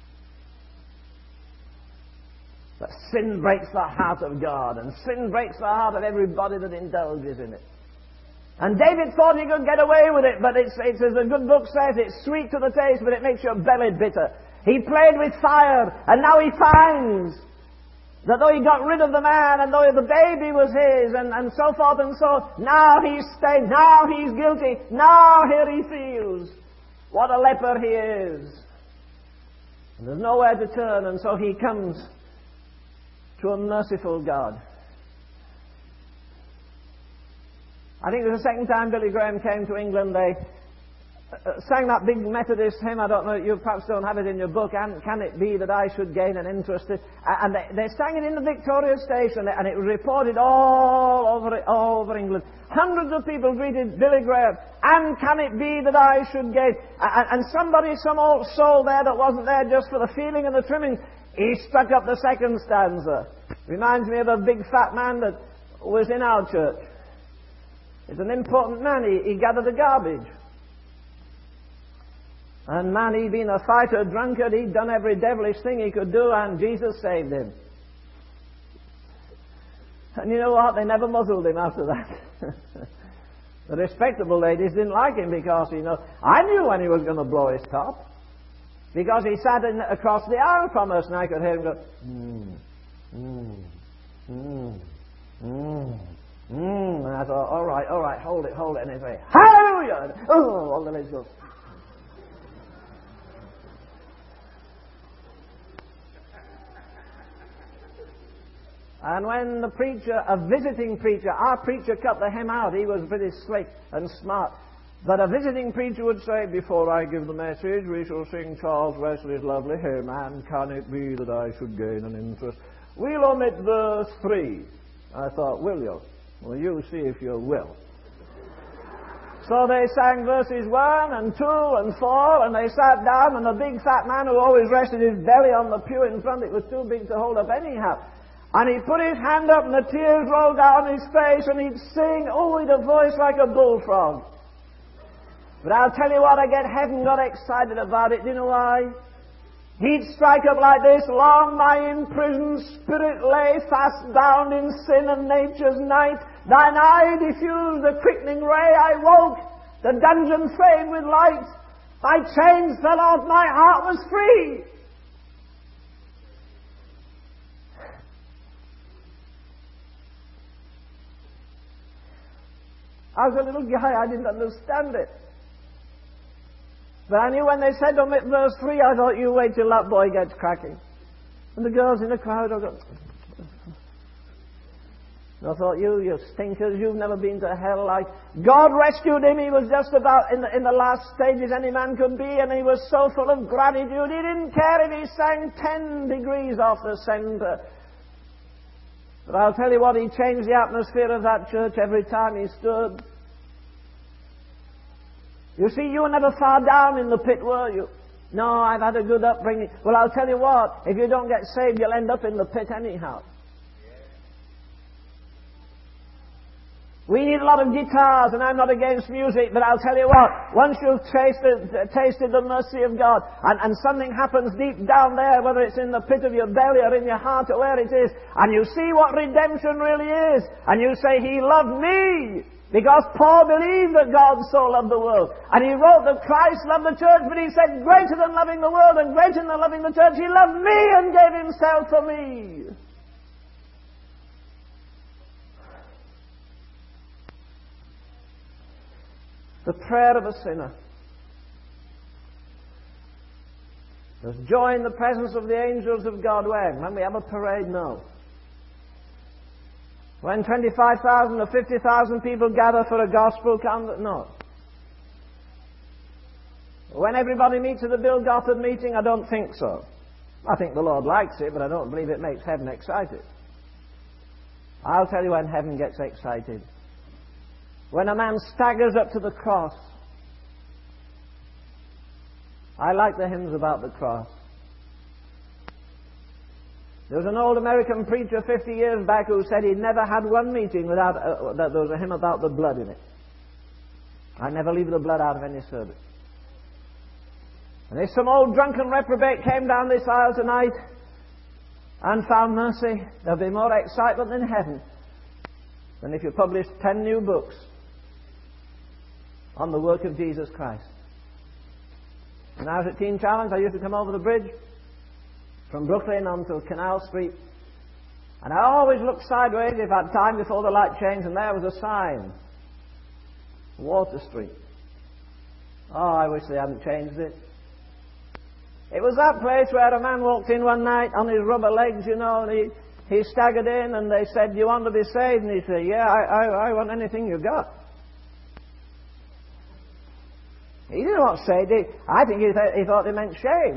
But sin breaks the heart of God, and sin breaks the heart of everybody that indulges in it. And David thought he could get away with it, but it's, it's as the good book says, it's sweet to the taste, but it makes your belly bitter. He played with fire, and now he finds that though he got rid of the man, and though the baby was his, and, and so forth and so, now he's stained, now he's guilty, now here he feels what a leper he is. And there's nowhere to turn, and so he comes to a merciful God. I think it was the second time Billy Graham came to England, they uh, sang that big Methodist hymn. I don't know, you perhaps don't have it in your book, and Can It Be That I Should Gain an Interest? And they, they sang it in the Victoria Station, and it was reported all over, all over England. Hundreds of people greeted Billy Graham. And can it be that I should gain? And, and somebody, some old soul there that wasn't there just for the feeling and the trimming, he struck up the second stanza. Reminds me of a big fat man that was in our church. He's an important man. He, he gathered the garbage. And man, he'd been a fighter, drunkard. He'd done every devilish thing he could do, and Jesus saved him. And you know what? They never muzzled him after that. The respectable ladies didn't like him because, you know, I knew when he was going to blow his top. Because he sat in, across the aisle from us, and I could hear him go, mm, mm, mm, mm, mm. And I thought, all right, all right, hold it, hold it. And he'd say, hallelujah! And, oh, all the ladies go. And when the preacher, a visiting preacher, our preacher cut the hem out, he was pretty slick and smart. But a visiting preacher would say, before I give the message, we shall sing Charles Wesley's lovely hymn, and can it be that I should gain an interest? We'll omit verse three. I thought, will you? Well, you see if you will. So they sang verses one and two and four, and they sat down, and the big fat man who always rested his belly on the pew in front, it was too big to hold up anyhow. And he put his hand up, and the tears rolled down his face, and he'd sing, oh, with a voice like a bullfrog. But I'll tell you what, I get heaven got excited about it. Do you know why? He'd strike up like this, long my imprisoned spirit lay fast bound in sin and nature's night. Thine eye diffused the quickening ray, I woke, the dungeon framed with light. My chains fell off, my heart was free. I was a little guy, I didn't understand it. But I knew when they said on verse three, I thought, you wait till that boy gets cracking. And the girls in the crowd are going... I thought, you, you stinkers, you've never been to hell. Like God rescued him. He was just about in the, in the last stages any man could be, and he was so full of gratitude. He didn't care if he sang ten degrees off the center. But I'll tell you what, he changed the atmosphere of that church every time he stood. You see, you were never far down in the pit, were you? No, I've had a good upbringing. Well, I'll tell you what, if you don't get saved, you'll end up in the pit anyhow. We need a lot of guitars, and I'm not against music, but I'll tell you what, once you've tasted, tasted the mercy of God, and, and something happens deep down there, whether it's in the pit of your belly or in your heart or where it is, and you see what redemption really is, and you say, He loved me, because Paul believed that God so loved the world, and he wrote that Christ loved the church, but he said, greater than loving the world and greater than loving the church, He loved me and gave Himself for me. The prayer of a sinner. There's joy in the presence of the angels of God. When? When we have a parade? No. When twenty-five thousand or fifty thousand people gather for a gospel conference? No. When everybody meets at the Bill Gothard meeting? I don't think so. I think the Lord likes it, but I don't believe it makes heaven excited. I'll tell you when heaven gets excited. When a man staggers up to the cross. I like the hymns about the cross. There was an old American preacher fifty years back who said he'd never had one meeting without uh, that there was a hymn about the blood in it. I never leave the blood out of any service. And if some old drunken reprobate came down this aisle tonight and found mercy, there'll be more excitement in heaven than if you published ten new books on the work of Jesus Christ. When I was at Teen Challenge, I used to come over the bridge from Brooklyn onto Canal Street, and I always looked sideways if I had time before the light changed, and there was a sign, Water Street. Oh, I wish they hadn't changed it. It was that place where a man walked in one night on his rubber legs, you know, and he, he staggered in, and they said, do you want to be saved? And he said, yeah, I, I, I want anything you got. He didn't want to say, did he? I think he, th- he thought they meant shave.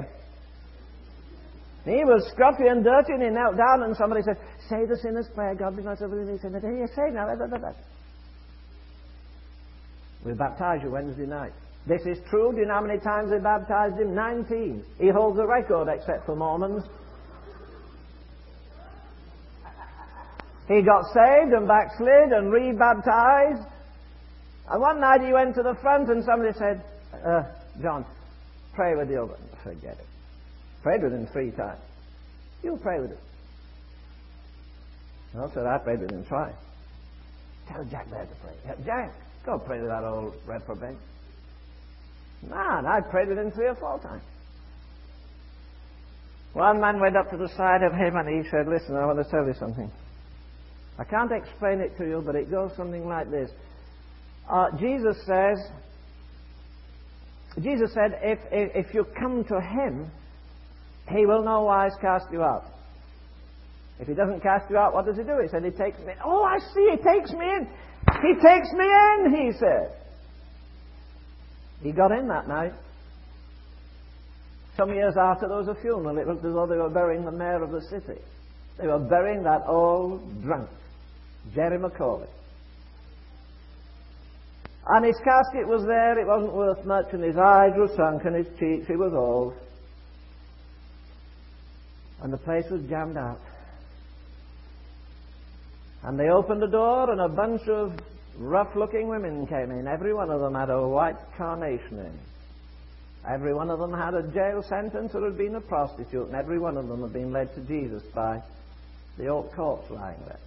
He was scruffy and dirty, and he knelt down, and somebody said, say the sinner's prayer, God be merciful. He said, here you say now. We'll baptize you Wednesday night. This is true. Do you know how many times they baptized him? Nineteen. He holds the record, except for Mormons. He got saved and backslid and re-baptized. And one night he went to the front, and somebody said, Uh, John, pray with you. Forget it. Prayed with him three times. You pray with him. Well, said I prayed with him twice. Tell Jack there to pray. Yeah, Jack, go pray with that old reprobate. Man, I prayed with him three or four times. One man went up to the side of him and he said, listen, I want to tell you something. I can't explain it to you, but it goes something like this. Uh, Jesus says, Jesus said, if, if, if you come to Him, He will no wise cast you out. If He doesn't cast you out, what does He do? He said, He takes me in. Oh, I see, He takes me in. He takes me in, He said. He got in that night. Some years after, there was a funeral. It looked as though they were burying the mayor of the city. They were burying that old drunk, Jerry McCauley. And his casket was there. It wasn't worth much, and his eyes were sunk, and his cheeks, he was old. And the place was jammed out. And they opened the door, and a bunch of rough-looking women came in. Every one of them had a white carnation in. Every one of them had a jail sentence or had been a prostitute, and every one of them had been led to Jesus by the old corpse lying there.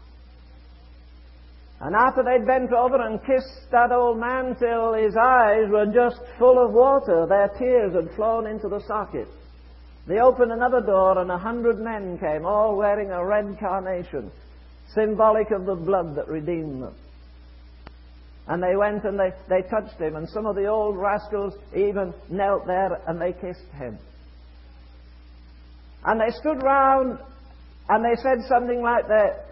And after they'd bent over and kissed that old man till his eyes were just full of water, their tears had flown into the sockets, they opened another door, and a hundred men came, all wearing a red carnation, symbolic of the blood that redeemed them. And they went and they, they touched him, and some of the old rascals even knelt there and they kissed him. And they stood round and they said something like that.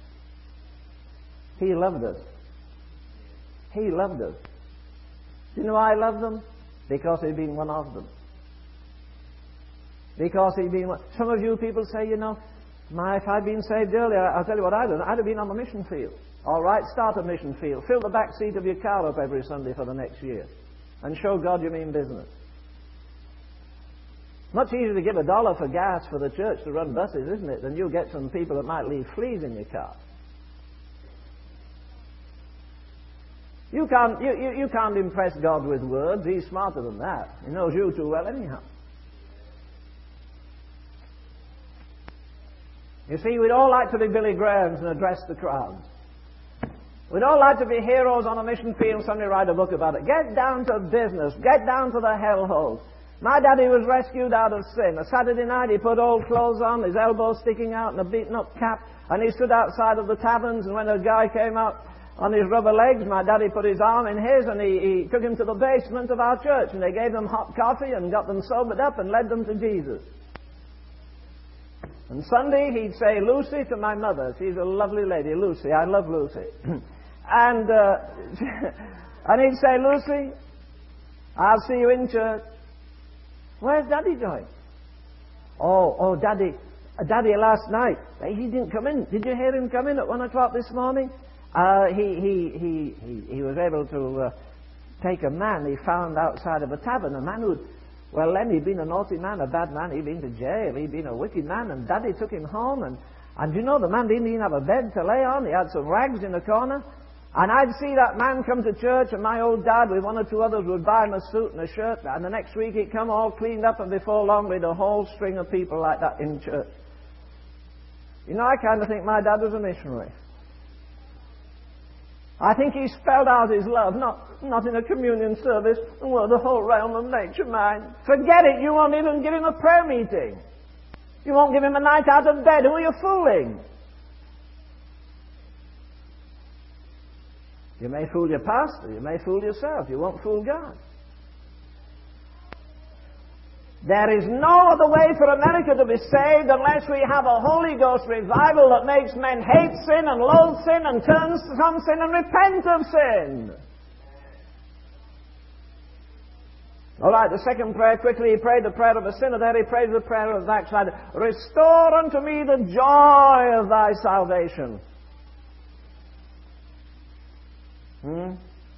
He loved us. He loved us. Do you know why I love them? Because he'd been one of them. Because he'd been one. Some of you people say, you know, my, if I'd been saved earlier, I'll tell you what I'd have done. I'd have been on the mission field. All right, start a mission field. Fill the back seat of your car up every Sunday for the next year. And show God you mean business. Much easier to give a dollar for gas for the church to run buses, isn't it, than you get some people that might leave fleas in your car. You can't, you, you, you can't impress God with words. He's smarter than that. He knows you too well anyhow. You see, we'd all like to be Billy Grahams and address the crowds. We'd all like to be heroes on a mission field and suddenly write a book about it. Get down to business. Get down to the hellhole. My daddy was rescued out of sin. A Saturday night he put old clothes on, his elbows sticking out and a beaten up cap, and he stood outside of the taverns, and when a guy came out on his rubber legs, my daddy put his arm in his and he, he took him to the basement of our church, and they gave them hot coffee and got them sobered up and led them to Jesus. And Sunday he'd say, Lucy, to my mother. She's a lovely lady, Lucy. I love Lucy. and uh, and he'd say, Lucy, I'll see you in church. Where's Daddy going? Oh, oh, Daddy, uh, Daddy last night. He didn't come in. Did you hear him come in at one o'clock this morning? Uh, he, he, he, he, he was able to uh, take a man he found outside of a tavern, a man who'd, well, then he'd been a naughty man, a bad man, he'd been to jail, he'd been a wicked man, and Daddy took him home, and, and you know, the man didn't even have a bed to lay on, he had some rags in the corner, and I'd see that man come to church, and my old dad with one or two others would buy him a suit and a shirt, and the next week he'd come all cleaned up, and before long we'd a whole string of people like that in church. You know, I kind of think my dad was a missionary. I think he spelled out his love, not, not in a communion service, well, the whole realm of nature mine. Forget it, you won't even give him a prayer meeting. You won't give him a night out of bed. Who are you fooling? You may fool your pastor, you may fool yourself, you won't fool God. There is no other way for America to be saved unless we have a Holy Ghost revival that makes men hate sin and loathe sin and turn from sin and repent of sin. All right, the second prayer, quickly, he prayed the prayer of a sinner there, he prayed the prayer of a backslider. Restore unto me the joy of thy salvation. Hmm?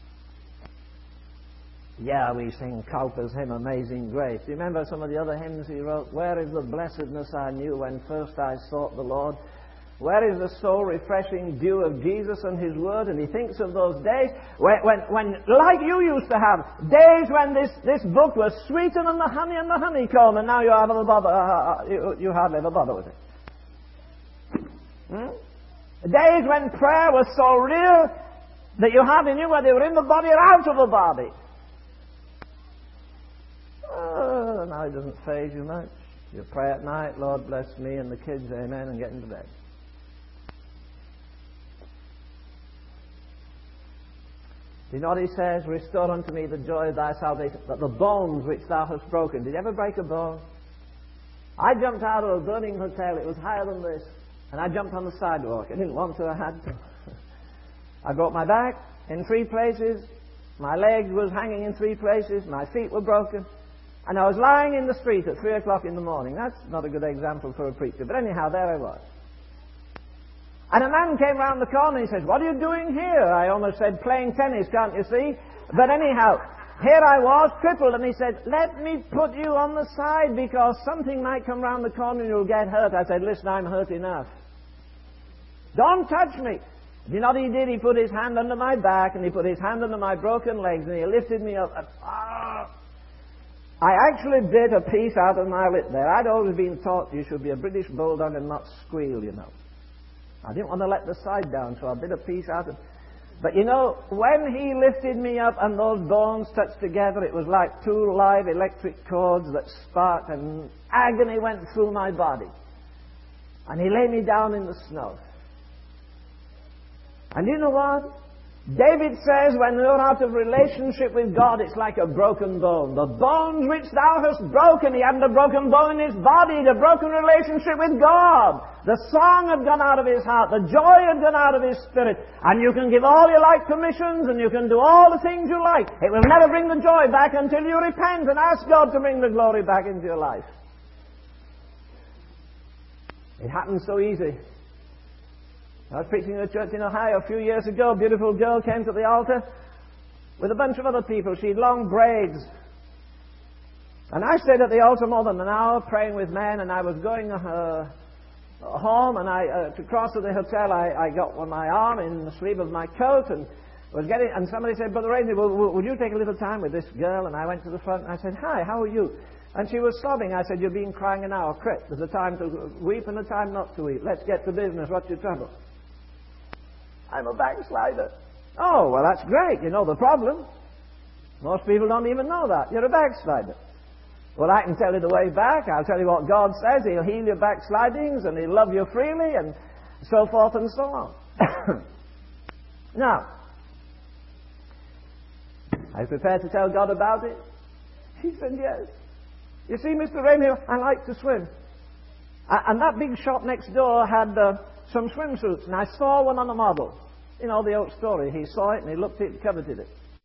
Yeah, we sing Cowper's hymn, Amazing Grace. Do you remember some of the other hymns he wrote? Where is the blessedness I knew when first I sought the Lord? Where is the soul-refreshing dew of Jesus and His Word? And he thinks of those days when, when, when, like you used to have, days when this, this book was sweeter than the honey and the honeycomb, and now you, have a bother, uh, you, you hardly ever bother with it. Hmm? Days when prayer was so real that you hardly knew whether you were in the body or out of the body. Oh, now it doesn't faze you much. You pray at night, Lord bless me and the kids, amen, and get into bed. Do you know what he says? Restore unto me the joy of thy salvation, that the bones which thou hast broken. Did you ever break a bone? I jumped out of a burning hotel. It was higher than this. And I jumped on the sidewalk. I didn't want to, I had to. I broke my back in three places. My leg was hanging in three places. My feet were broken. And I was lying in the street at three o'clock in the morning. That's not a good example for a preacher. But anyhow, there I was. And a man came round the corner and he says, "What are you doing here?" I almost said, "Playing tennis, can't you see?" But anyhow, here I was, crippled, and he said, "Let me put you on the side because something might come round the corner and you'll get hurt." I said, "Listen, I'm hurt enough. Don't touch me." You know what he did? He put his hand under my back and he put his hand under my broken legs and he lifted me up. And, ah, I actually bit a piece out of my lip there. I'd always been taught you should be a British bulldog and not squeal, you know. I didn't want to let the side down, so I bit a piece out of... But you know, when he lifted me up and those bones touched together, it was like two live electric cords that sparked and agony went through my body. And he laid me down in the snow. And you know what? David says when you're out of relationship with God, it's like a broken bone. The bones which thou hast broken, he hadn't a broken bone in his body, the broken relationship with God. The song had gone out of his heart, the joy had gone out of his spirit. And you can give all you like permissions and you can do all the things you like. It will never bring the joy back until you repent and ask God to bring the glory back into your life. It happens so easy. I was preaching in a church in Ohio a few years ago. A beautiful girl came to the altar with a bunch of other people. She had long braids. And I stayed at the altar more than an hour praying with men, and I was going uh, home, and I, uh, to cross to the hotel, I, I got my arm in the sleeve of my coat, and was getting, and somebody said, "Brother Rainey, will, would you take a little time with this girl?" And I went to the front, and I said, "Hi, how are you?" And she was sobbing. I said, "You've been crying an hour. Quit. There's a time to weep and a time not to weep. Let's get to business. What's your trouble?" "I'm a backslider." "Oh, well, that's great. You know the problem. Most people don't even know that. You're a backslider." "Well, I can tell you the way back. I'll tell you what God says. He'll heal your backslidings and He'll love you freely and so forth and so on." Now, are you prepared to tell God about it? He said, "Yes. You see, Mister Rainey, I like to swim." And that big shop next door had uh, some swimsuits, and I saw one on a model. You know the old story. He saw it and he looked at it and coveted it.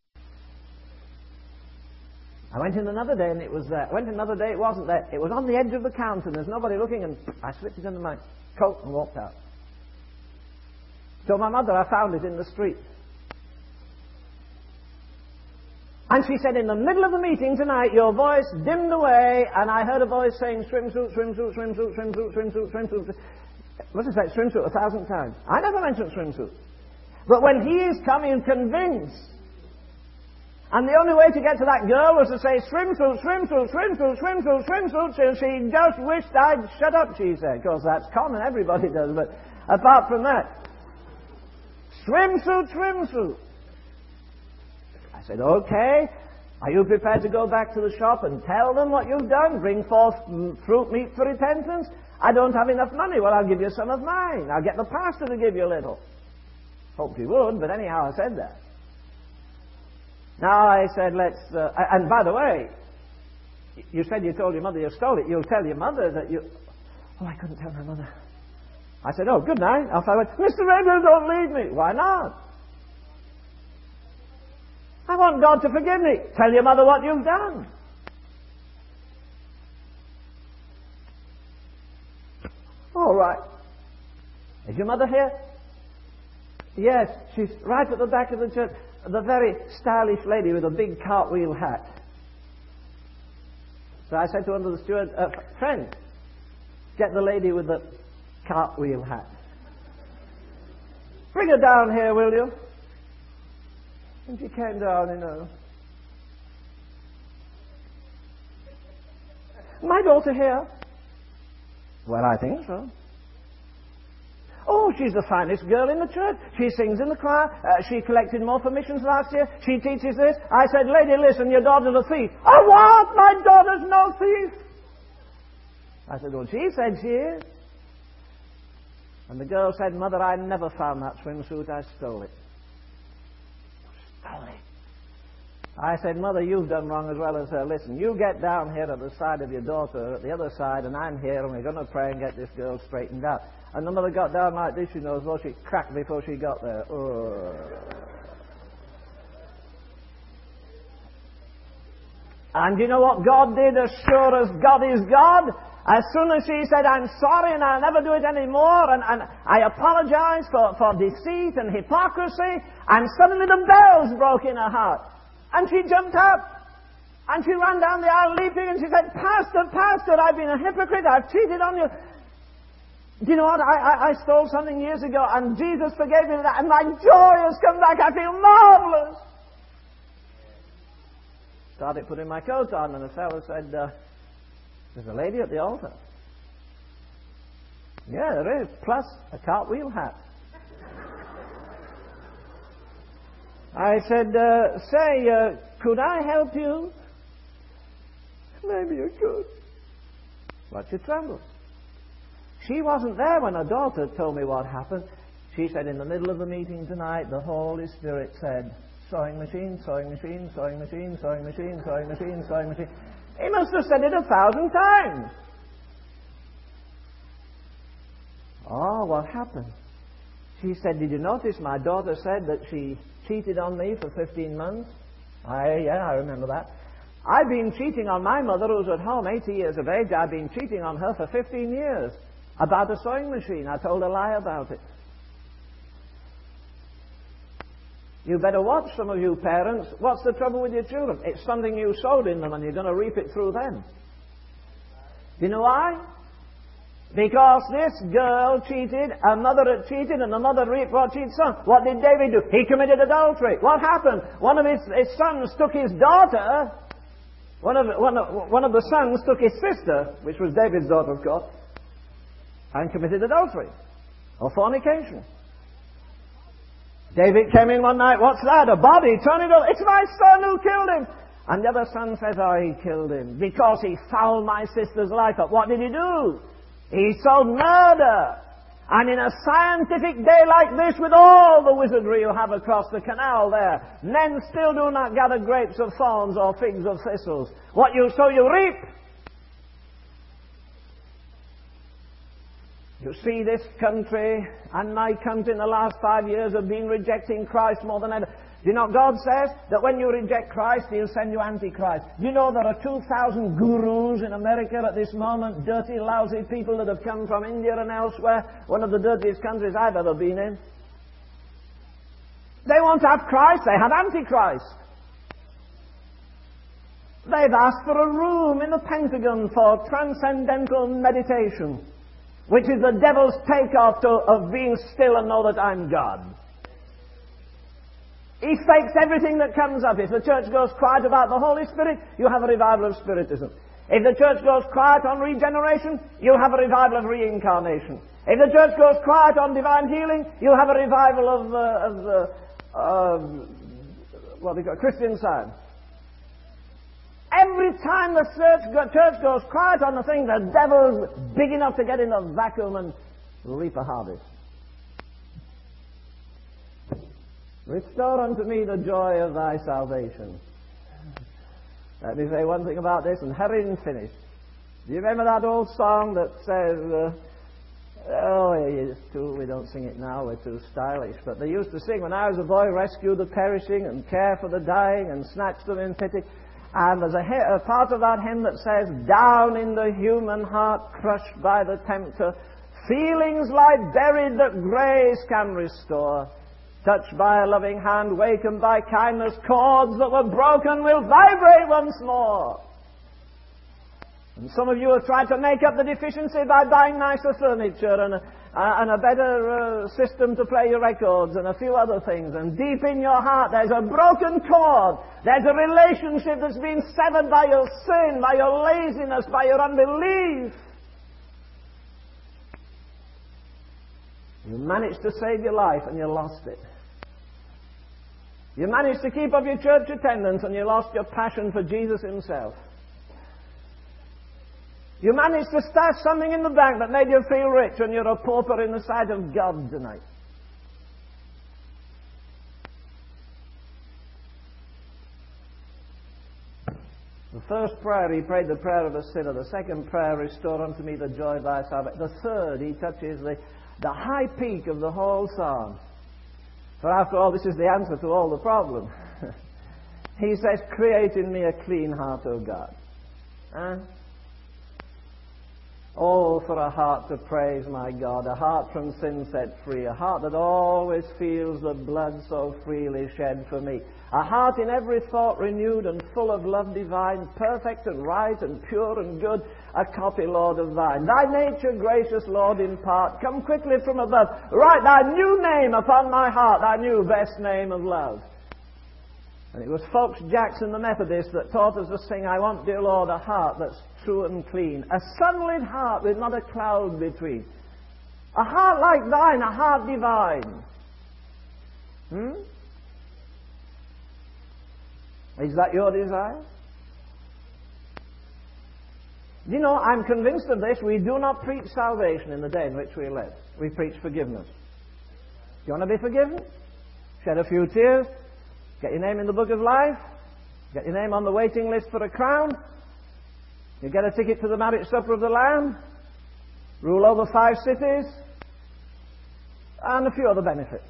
I went in another day and it was there. I went another day, it wasn't there. It was on the edge of the counter and there's nobody looking, and I slipped it under my coat and walked out. Told my mother I found it in the street. And she said, "In the middle of the meeting tonight, your voice dimmed away, and I heard a voice saying, swimsuit, swimsuit, swimsuit, swimsuit, swimsuit, swimsuit." What is that? Swimsuit a thousand times. I never mentioned swimsuit. But when he is coming convinced, and the only way to get to that girl was to say, "Swimsuit, swimsuit, swimsuit, swimsuit, swimsuit," and she just wished I'd shut up, she said. Of course, that's common, everybody does, but apart from that, swimsuit, swimsuit. I said, "Okay, are you prepared to go back to the shop and tell them what you've done? Bring forth fruit meat for repentance? I don't have enough money." "Well, I'll give you some of mine. I'll get the pastor to give you a little." Hoped he would, but anyhow, I said that. Now I said, let's... Uh, and by the way, you said you told your mother you stole it. You'll tell your mother that you... Oh, I couldn't tell my mother. I said, "Oh, good night." Off I went. "Mister Rainbow, don't leave me." "Why not?" "I want God to forgive me." "Tell your mother what you've done." "All right. Is your mother here?" "Yes, she's right at the back of the church. The very stylish lady with a big cartwheel hat." So I said to one of the stewards, uh, "Friend, get the lady with the cartwheel hat. Bring her down here, will you?" And she came down, you know. "My daughter here?" "Well, I think so." "Oh, she's the finest girl in the church. She sings in the choir. Uh, she collected more for missions last year. She teaches this." I said, "Lady, listen, your daughter's a thief." "Oh, what? My daughter's no thief." I said, "Well, she said she is." And the girl said, "Mother, I never found that swimsuit. I stole it." "Stole it?" I said, "Mother, you've done wrong as well as her. Listen, you get down here at the side of your daughter, at the other side, and I'm here, and we're going to pray and get this girl straightened out." And the mother got down like this, you know, as though she cracked before she got there. Oh. And you know what God did, as sure as God is God? As soon as she said, I'm sorry and I'll never do it anymore, and, and I apologize for, for deceit and hypocrisy, and suddenly the bells broke in her heart. And she jumped up, and she ran down the aisle leaping, and she said, Pastor, Pastor, I've been a hypocrite, I've cheated on you. Do you know what? I, I, I stole something years ago, and Jesus forgave me that, and my joy has come back. I feel marvelous. Started putting my coat on, and the fellow said, uh, there's a lady at the altar. Yeah, there is, plus a cartwheel hat. I said, uh, say, uh, could I help you? Maybe you could. But she trembled. She wasn't there when her daughter told me what happened. She said, in the middle of the meeting tonight, the Holy Spirit said, sewing machine, sewing machine, sewing machine, sewing machine, sewing machine, sewing machine. He must have said it a thousand times. Oh, what happened? She said, did you notice my daughter said that she cheated on me for fifteen months? I, yeah, I remember that. I've been cheating on my mother, who's at home, eighty years of age. I've been cheating on her for fifteen years. About a sewing machine. I told a lie about it. You better watch, some of you parents. What's the trouble with your children? It's something you sowed in them, and you're going to reap it through them. Do you know why? Because this girl cheated, her mother had cheated, and the mother reaped what she'd sown. What did David do? He committed adultery. What happened? One of his, his sons took his daughter. One of, one, of, one of the sons took his sister, which was David's daughter, of course, and committed adultery or fornication. David came in one night, what's that? A body, turn it over. It's my son who killed him. And the other son says, oh, he killed him because he fouled my sister's life up. What did he do? He sowed murder. And in a scientific day like this, with all the wizardry you have across the canal there, men still do not gather grapes of thorns or figs of thistles. What you sow, you reap. You see, this country and my country in the last five years have been rejecting Christ more than ever. Do you know what God says? That when you reject Christ, He'll send you Antichrist. Do you know there are two thousand gurus in America at this moment? Dirty, lousy people that have come from India and elsewhere. One of the dirtiest countries I've ever been in. They won't have Christ, they have Antichrist. They've asked for a room in the Pentagon for transcendental meditation, which is the devil's takeoff to, of being still and know that I'm God. He fakes everything that comes up. If the church goes quiet about the Holy Spirit, you have a revival of Spiritism. If the church goes quiet on regeneration, you have a revival of reincarnation. If the church goes quiet on divine healing, you have a revival of, uh, of uh, uh, what do you call Christian Science. Every time the church, church goes quiet on the thing, the devil's big enough to get in the vacuum and reap a harvest. Restore unto me the joy of thy salvation. Let me say one thing about this and hurry and finish. Do you remember that old song that says, uh, oh, it's too, we don't sing it now, we're too stylish, but they used to sing, when I was a boy, rescue the perishing and care for the dying and snatch them in pity. And there's a, a part of that hymn that says, down in the human heart, crushed by the tempter, feelings lie buried that grace can restore. Touched by a loving hand, wakened by kindness, chords that were broken will vibrate once more. And some of you have tried to make up the deficiency by buying nicer furniture and a, uh, and a better uh, system to play your records and a few other things. And deep in your heart there's a broken chord. There's a relationship that's been severed by your sin, by your laziness, by your unbelief. You managed to save your life and you lost it. You managed to keep up your church attendance and you lost your passion for Jesus Himself. You managed to stash something in the bank that made you feel rich and you're a pauper in the sight of God tonight. The first prayer, he prayed the prayer of a sinner. The second prayer, restore unto me the joy of thy salvation. The third, he touches the, the high peak of the whole psalm. For after all, this is the answer to all the problem. He says, create in me a clean heart, O God. Huh? Oh, for a heart to praise my God, a heart from sin set free, a heart that always feels the blood so freely shed for me, a heart in every thought renewed and full of love divine, perfect and right and pure and good, a copy, Lord, of thine. Thy nature, gracious Lord, impart, come quickly from above, write thy new name upon my heart, thy new best name of love. And it was Fox Jackson, the Methodist, that taught us to sing, I want, dear Lord, a heart that's true and clean, a sunlit heart with not a cloud between, a heart like thine, a heart divine. Hmm? Is that your desire? You know, I'm convinced of this. We do not preach salvation in the day in which we live. We preach forgiveness. Do you want to be forgiven? Shed a few tears. Get your name in the book of life. Get your name on the waiting list for a crown. You get a ticket to the marriage supper of the Lamb. Rule over five cities. And a few other benefits.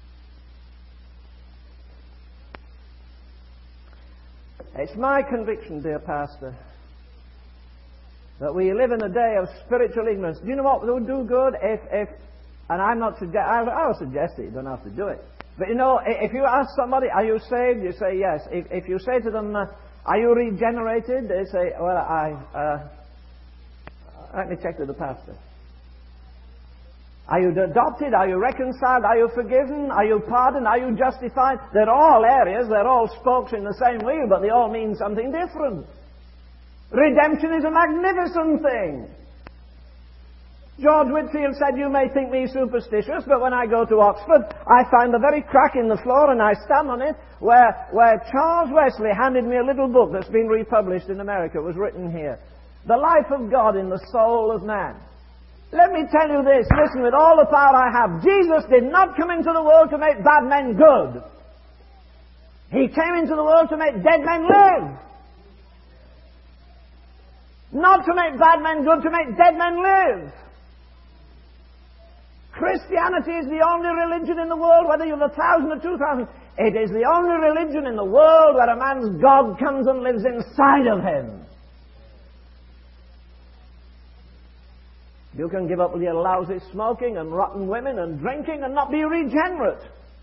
It's my conviction, dear pastor, that we live in a day of spiritual ignorance. Do you know what would do good if, if and I'm not suggest, I'll, I'll suggest it, you don't have to do it. But you know, if you ask somebody, are you saved? You say yes. If, if you say to them, uh, are you regenerated? They say, well, I, uh, let me check with the pastor. Are you adopted? Are you reconciled? Are you forgiven? Are you pardoned? Are you justified? They're all areas, they're all spokes in the same wheel, but they all mean something different. Redemption is a magnificent thing. George Whitefield said, you may think me superstitious, but when I go to Oxford, I find the very crack in the floor and I stand on it where, where Charles Wesley handed me a little book that's been republished in America. It was written here. The Life of God in the Soul of Man. Let me tell you this, listen, with all the power I have, Jesus did not come into the world to make bad men good. He came into the world to make dead men live. Not to make bad men good, to make dead men live. Christianity is the only religion in the world, whether you're a thousand or two thousand, it is the only religion in the world where a man's God comes and lives inside of him. You can give up your lousy smoking and rotten women and drinking and not be regenerate.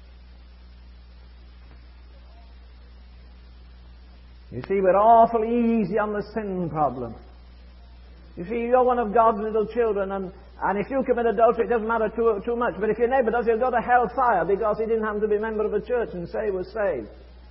You see, we're awful easy on the sin problem. You see, you're one of God's little children, and, and if you commit adultery, it doesn't matter too, too much. But if your neighbor does, he'll go to hellfire because he didn't happen to be a member of a church and say he was saved.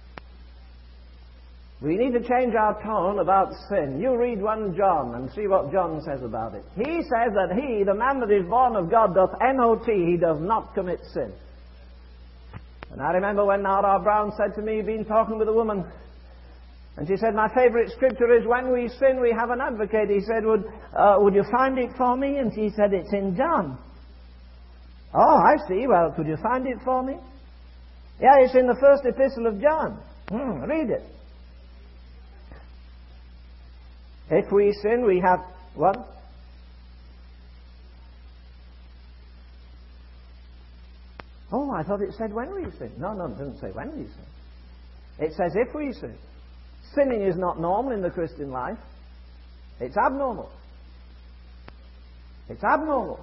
We need to change our tone about sin. You read First John and see what John says about it. He says that he, the man that is born of God, doth N O T, he does not commit sin. And I remember when Nara Brown said to me, he'd been talking with a woman, and she said, my favorite scripture is, when we sin, we have an advocate. He said, would, uh, would you find it for me? And she said, it's in John. Oh, I see. Well, could you find it for me? Yeah, it's in the first epistle of John. Hmm, read it. If we sin, we have... What? Oh, I thought it said when we sin. No, no, it doesn't say when we sin. It says if we sin. Sinning is not normal in the Christian life. It's abnormal. It's abnormal.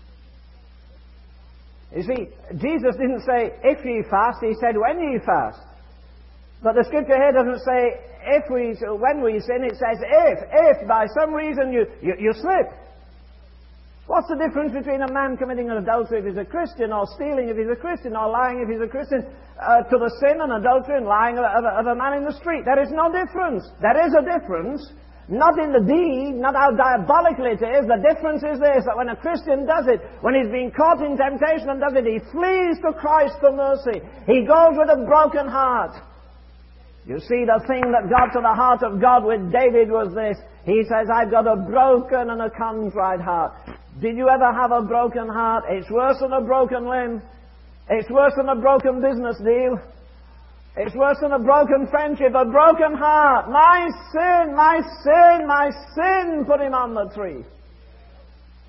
You see, Jesus didn't say if ye fast, he said when ye fast. But the scripture here doesn't say if we, when we sin, it says if, if by some reason you, you, you slip. What's the difference between a man committing an adultery if he's a Christian, or stealing if he's a Christian, or lying if he's a Christian, uh, to the sin and adultery and lying of a, of, a, of a man in the street? There is no difference. There is a difference. Not in the deed, not how diabolical it is. The difference is this, that when a Christian does it, when he's been caught in temptation and does it, he flees to Christ for mercy. He goes with a broken heart. You see, the thing that got to the heart of God with David was this. He says, I've got a broken and a contrite heart. Did you ever have a broken heart? It's worse than a broken limb. It's worse than a broken business deal. It's worse than a broken friendship, a broken heart. My sin, my sin, my sin put him on the tree.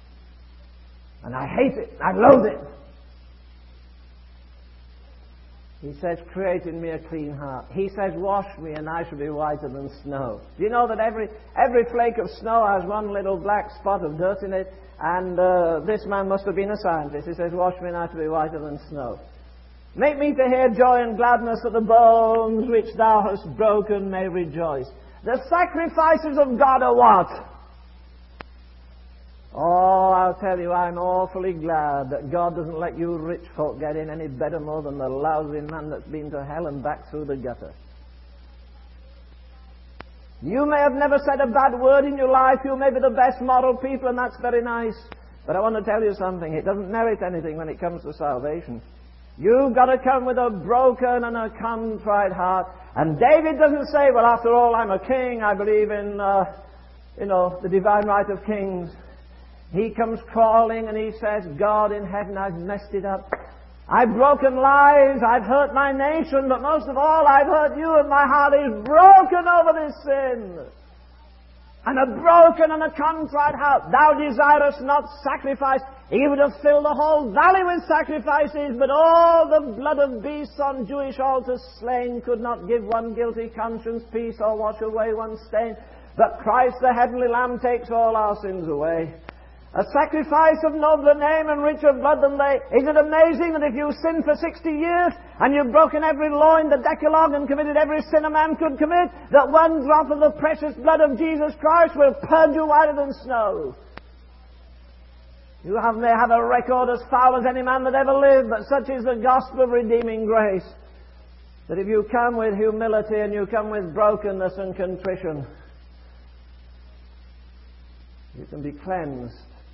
And I hate it. I loathe it. He says, create in me a clean heart. He says, wash me and I shall be whiter than snow. Do you know that every every flake of snow has one little black spot of dirt in it? And uh, this man must have been a scientist. He says, wash me and I shall be whiter than snow. Make me to hear joy and gladness, that the bones which thou hast broken may rejoice. The sacrifices of God are what? Oh, I'll tell you, I'm awfully glad that God doesn't let you rich folk get in any better more than the lousy man that's been to hell and back through the gutter. You may have never said a bad word in your life. You may be the best moral people, and that's very nice. But I want to tell you something. It doesn't merit anything when it comes to salvation. You've got to come with a broken and a contrite heart. And David doesn't say, well, after all, I'm a king. I believe in, uh, you know, the divine right of kings. He comes crawling and he says, God in heaven, I've messed it up. I've broken lives. I've hurt my nation. But most of all, I've hurt you, and my heart is broken over this sin. And a broken and a contrite heart. Thou desirest not sacrifice. He would have filled the whole valley with sacrifices, but all the blood of beasts on Jewish altars slain could not give one guilty conscience peace or wash away one stain. But Christ the heavenly Lamb takes all our sins away. A sacrifice of nobler name and richer blood than they. Is it amazing that if you sin for sixty years and you've broken every law in the Decalogue and committed every sin a man could commit, that one drop of the precious blood of Jesus Christ will purge you whiter than snow? You have, may have a record as foul as any man that ever lived, but such is the gospel of redeeming grace, that if you come with humility and you come with brokenness and contrition, you can be cleansed.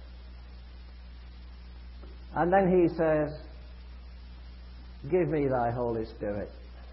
And then he says, give me thy Holy Spirit.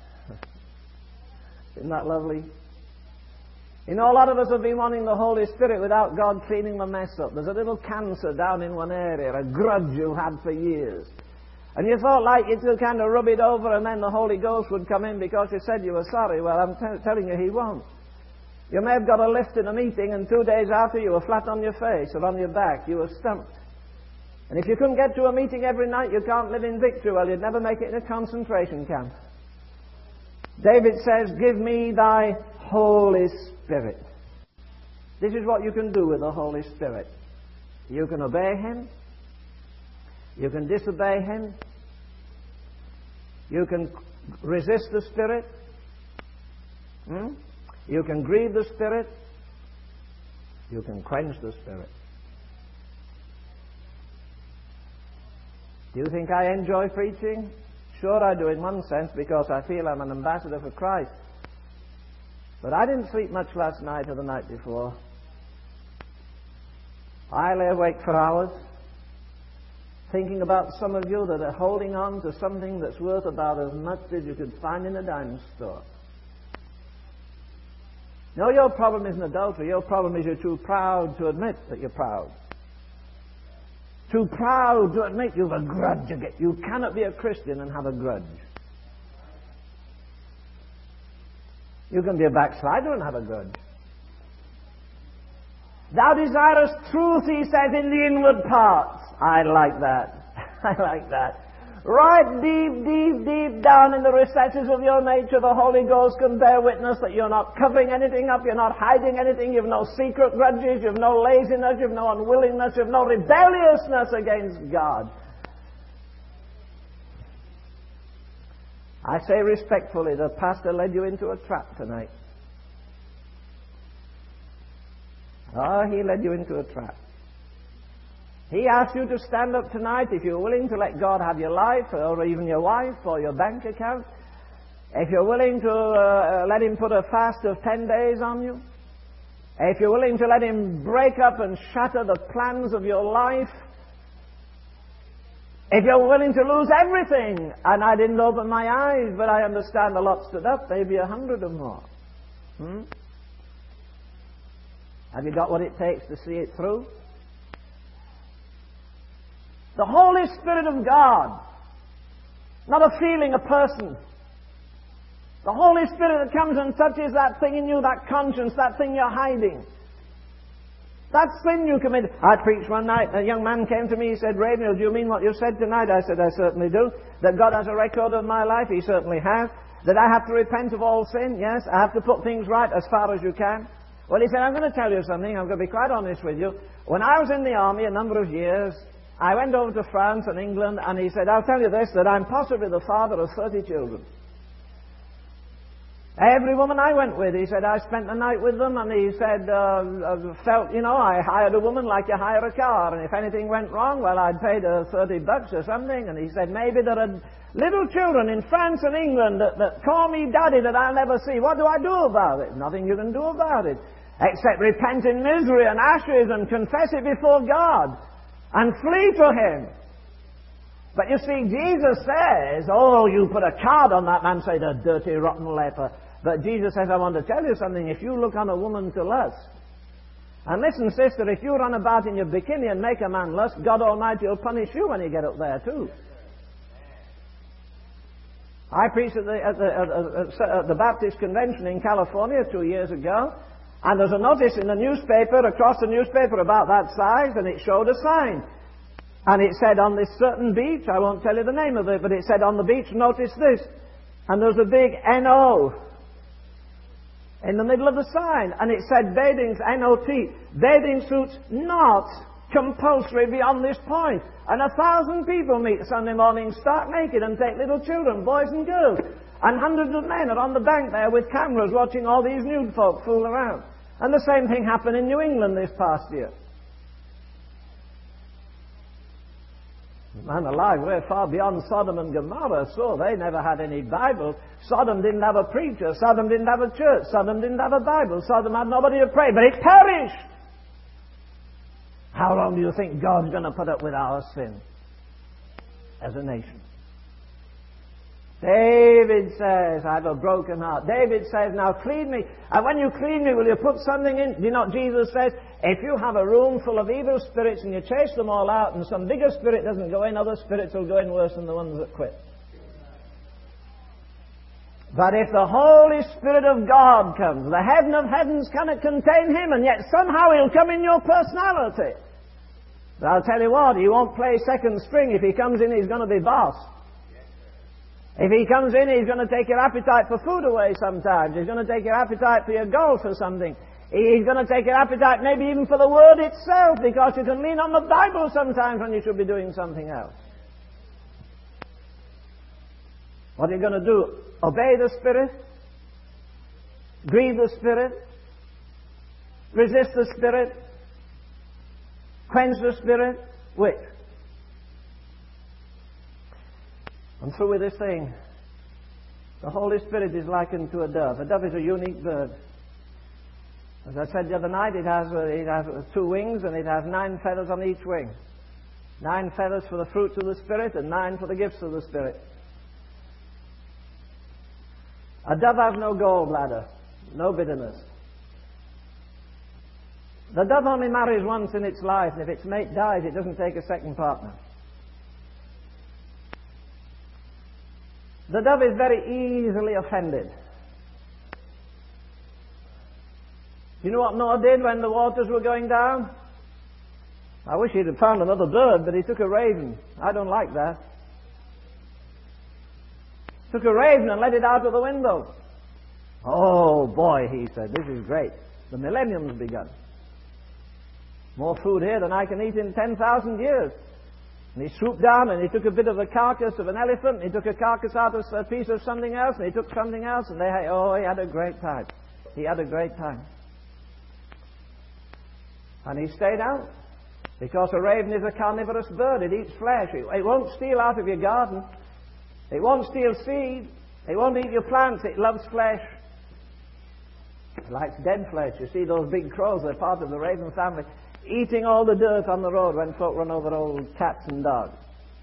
Isn't that lovely? You know, a lot of us have been wanting the Holy Spirit without God cleaning the mess up. There's a little cancer down in one area, a grudge you had for years. And you thought like you could kind of rub it over and then the Holy Ghost would come in because you said you were sorry. Well, I'm t- telling you, He won't. You may have got a lift in a meeting and two days after you were flat on your face or on your back. You were stumped. And if you couldn't get to a meeting every night, you can't live in victory. Well, you'd never make it in a concentration camp. David says, give me thy Holy Spirit. This is what you can do with the Holy Spirit. You can obey Him. You can disobey Him. You can resist the Spirit. Hmm? You can grieve the Spirit. You can quench the Spirit. Do you think I enjoy preaching? Sure I do in one sense, because I feel I'm an ambassador for Christ. But I didn't sleep much last night or the night before. I lay awake for hours, thinking about some of you that are holding on to something that's worth about as much as you could find in a diamond store. No, your problem isn't adultery. Your problem is you're too proud to admit that you're proud. Too proud to admit you've a grudge. You cannot be a Christian and have a grudge. You can be a backslider and have a grudge. Thou desirest truth, he says, in the inward parts. I like that. I like that. Right deep, deep, deep down in the recesses of your nature, the Holy Ghost can bear witness that you're not covering anything up, you're not hiding anything, you've no secret grudges, you've no laziness, you've no unwillingness, you've no rebelliousness against God. I say respectfully, the pastor led you into a trap tonight. Oh, he led you into a trap. He asked you to stand up tonight if you're willing to let God have your life, or even your wife, or your bank account. If you're willing to uh, let Him put a fast of ten days on you. If you're willing to let Him break up and shatter the plans of your life. If you're willing to lose everything. And I didn't open my eyes, but I understand a lot stood up, maybe a hundred or more. Hmm? Have you got what it takes to see it through? The Holy Spirit of God. Not a feeling, a person. The Holy Spirit that comes and touches that thing in you, that conscience, that thing you're hiding. That's sin you committed. I preached one night. A young man came to me. He said, Ravenhill, do you mean what you said tonight? I said, I certainly do. That God has a record of my life? He certainly has. That I have to repent of all sin? Yes. I have to put things right as far as you can? Well, he said, I'm going to tell you something. I'm going to be quite honest with you. When I was in the army a number of years, I went over to France and England, and he said, I'll tell you this, that I'm possibly the father of thirty children. Every woman I went with, he said, I spent the night with them, and he said, uh, felt, you know, I hired a woman like you hire a car, and if anything went wrong, well, I'd paid her thirty bucks or something, and he said, maybe there are little children in France and England that, that call me daddy that I'll never see. What do I do about it? Nothing you can do about it, except repent in misery and ashes and confess it before God, and flee to Him. But you see, Jesus says, oh, you put a card on that man, say, the dirty, rotten leper. But Jesus says, I want to tell you something. If you look on a woman to lust, and listen, sister, if you run about in your bikini and make a man lust, God Almighty will punish you when you get up there, too. I preached at the, at the, at, at the Baptist Convention in California two years ago, and there's a notice in the newspaper, across the newspaper about that size, and it showed a sign. And it said on this certain beach, I won't tell you the name of it, but it said on the beach, notice this. And there's a big N O in the middle of the sign. And it said bathing, N O T, bathing suits not compulsory beyond this point. And a thousand people meet Sunday morning, stark naked, and take little children, boys and girls. And hundreds of men are on the bank there with cameras watching all these nude folk fool around. And the same thing happened in New England this past year. Man alive, we're far beyond Sodom and Gomorrah, so they never had any Bible. Sodom didn't have a preacher. Sodom didn't have a church. Sodom didn't have a Bible. Sodom had nobody to pray, but it perished. How long do you think God's going to put up with our sin as a nation? David says, I have a broken heart. David says, now clean me. And when you clean me, will you put something in? Do you know what Jesus says? If you have a room full of evil spirits and you chase them all out and some bigger spirit doesn't go in, other spirits will go in worse than the ones that quit. But if the Holy Spirit of God comes, the heaven of heavens cannot contain Him, and yet somehow He'll come in your personality. But I'll tell you what, He won't play second string. If He comes in, He's going to be boss. If He comes in, He's going to take your appetite for food away sometimes. He's going to take your appetite for your golf or something. He's going to take your appetite maybe even for the Word itself, because you can lean on the Bible sometimes when you should be doing something else. What are you going to do? Obey the Spirit? Grieve the Spirit? Resist the Spirit? Quench the Spirit? Which? I'm through with this thing. The Holy Spirit is likened to a dove. A dove is a unique bird. As I said the other night, it has, uh, it has two wings and it has nine feathers on each wing. Nine feathers for the fruits of the Spirit and nine for the gifts of the Spirit. A dove has no gallbladder, no bitterness. The dove only marries once in its life, and if its mate dies, it doesn't take a second partner. The dove is very easily offended. You know what Noah did when the waters were going down? I wish he'd have found another bird, but he took a raven. I don't like that. Took a raven and let it out of the window. Oh boy, he said, this is great. The millennium's begun. More food here than I can eat in ten thousand years. And he swooped down and he took a bit of the carcass of an elephant, and he took a carcass out of a piece of something else, and he took something else, and they had, oh, he had a great time. He had a great time. And he stayed out. Because a raven is a carnivorous bird. It eats flesh. It, it won't steal out of your garden. It won't steal seed. It won't eat your plants. It loves flesh. It likes dead flesh. You see those big crows, they're part of the raven family, eating all the dirt on the road when folk run over old cats and dogs.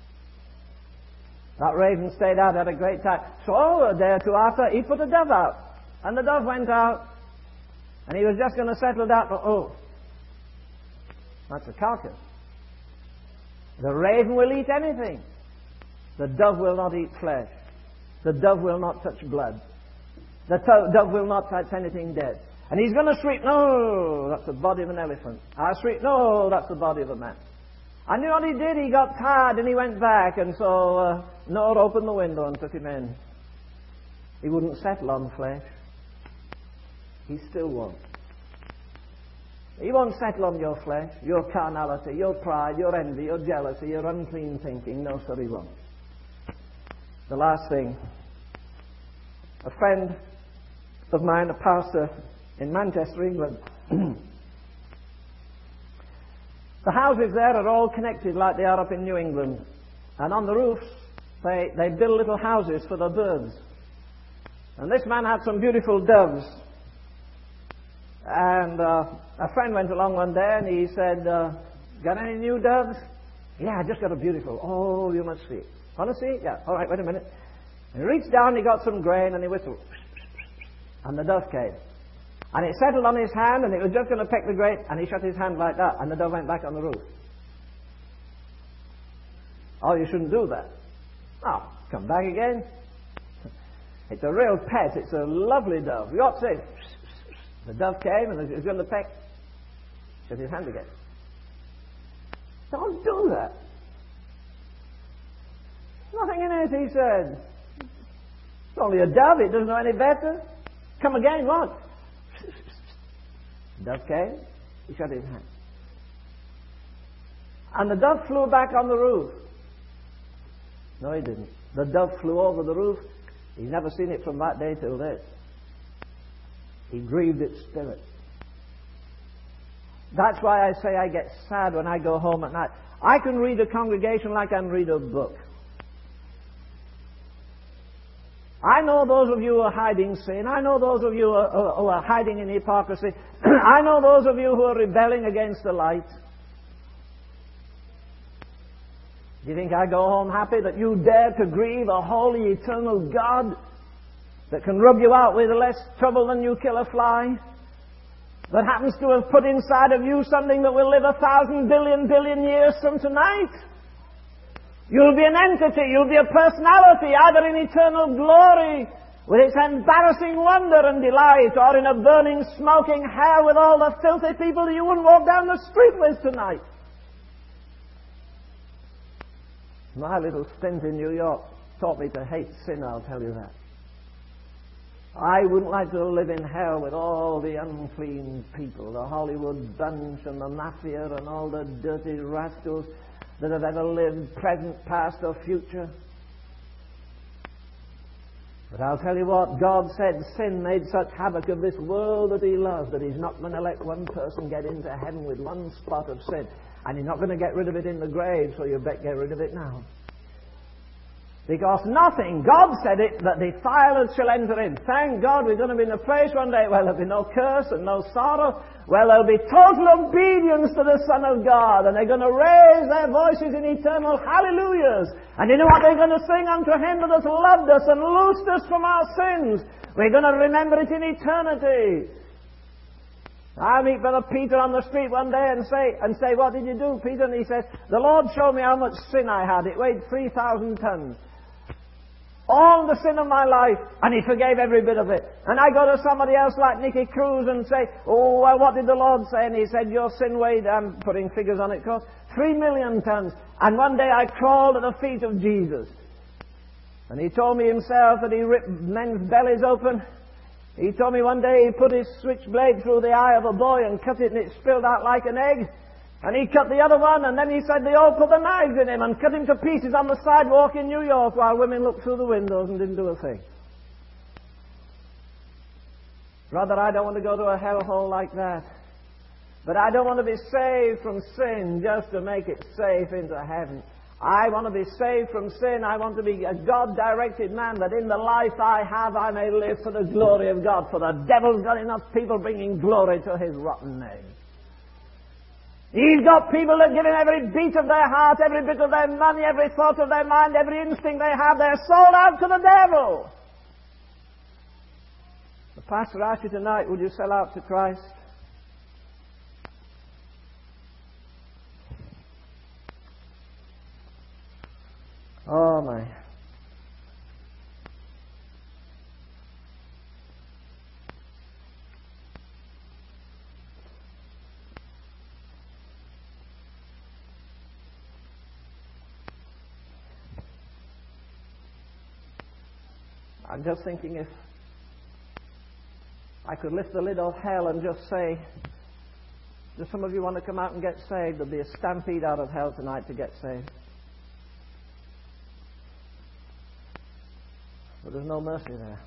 That raven stayed out, had a great time. So a day or two after, he put a dove out. And the dove went out. And he was just going to settle down. Oh, that's a carcass. The raven will eat anything. The dove will not eat flesh. The dove will not touch blood. The to- dove will not touch anything dead. And he's going to shriek, no, that's the body of an elephant. I shriek, no, that's the body of a man. And you know what he did? He got tired and he went back, and so uh, Noah opened the window and took him in. He wouldn't settle on flesh. He still won't. He won't settle on your flesh, your carnality, your pride, your envy, your jealousy, your unclean thinking. No, sir, he won't. The last thing. A friend of mine, a pastor in Manchester, England. The houses there are all connected like they are up in New England. And on the roofs, they, they build little houses for the birds. And this man had some beautiful doves. And uh, a friend went along one day and he said, uh, got any new doves? Yeah, I just got a beautiful. Oh, you must see it. Want to see it? Yeah. All right, wait a minute. And he reached down, he got some grain and he whistled. And the dove came. And it settled on his hand and it was just going to peck the grain, and he shut his hand like that and the dove went back on the roof. Oh, you shouldn't do that. Oh, come back again. It's a real pet. It's a lovely dove. You ought to say, the dove came and it was going to peck. Shut his hand again. Don't do that. Nothing in it, he said. It's only a dove. It doesn't know any better. Come again, what? The dove came. He shut his hand. And the dove flew back on the roof. No, he didn't. The dove flew over the roof. He's never seen it from that day till this. He grieved its spirit. That's why I say I get sad when I go home at night. I can read a congregation like I can read a book. I know those of you who are hiding sin. I know those of you who are, who are hiding in hypocrisy. I know those of you who are rebelling against the light. Do you think I go home happy that you dare to grieve a holy, eternal God that can rub you out with less trouble than you kill a fly? That happens to have put inside of you something that will live a thousand billion billion years from tonight? You'll be an entity, you'll be a personality, either in eternal glory with its embarrassing wonder and delight, or in a burning, smoking hell with all the filthy people that you wouldn't walk down the street with tonight. My little stint in New York taught me to hate sin, I'll tell you that. I wouldn't like to live in hell with all the unclean people, the Hollywood bunch and the mafia and all the dirty rascals that have ever lived, present, past or future. But I'll tell you what, God said sin made such havoc of this world that He loves that He's not going to let one person get into heaven with one spot of sin. And He's not going to get rid of it in the grave, so you better get rid of it now. Because nothing, God said it, that defilers shall enter in. Thank God we're going to be in a place one day where there'll be no curse and no sorrow, where there'll be total obedience to the Son of God, and they're going to raise their voices in eternal hallelujahs. And you know what they're going to sing? Unto Him that has loved us and loosed us from our sins. We're going to remember it in eternity. I meet Brother Peter on the street one day and say, and say, what did you do, Peter? And he says, the Lord showed me how much sin I had. It weighed three thousand tons. All the sin of my life, and He forgave every bit of it. And I go to somebody else like Nicky Cruz and say, oh, well, what did the Lord say? And he said, your sin weighed, I'm putting figures on it, of course, three million tons. And one day I crawled at the feet of Jesus. And He told me Himself that He ripped men's bellies open. He told me one day He put His switchblade through the eye of a boy and cut it, and it spilled out like an egg. And He cut the other one, and then He said they all put the knives in him and cut him to pieces on the sidewalk in New York while women looked through the windows and didn't do a thing. Brother, I don't want to go to a hellhole like that. But I don't want to be saved from sin just to make it safe into heaven. I want to be saved from sin. I want to be a God-directed man, that in the life I have I may live for the glory of God. For the devil's got enough people bringing glory to his rotten name. He's got people that give Him every beat of their heart, every bit of their money, every thought of their mind, every instinct they have. They're sold out to the devil. The pastor asks you tonight, would you sell out to Christ? Oh my. I'm just thinking if I could lift the lid off hell and just say, do some of you want to come out and get saved? There'll be a stampede out of hell tonight to get saved. But there's no mercy there.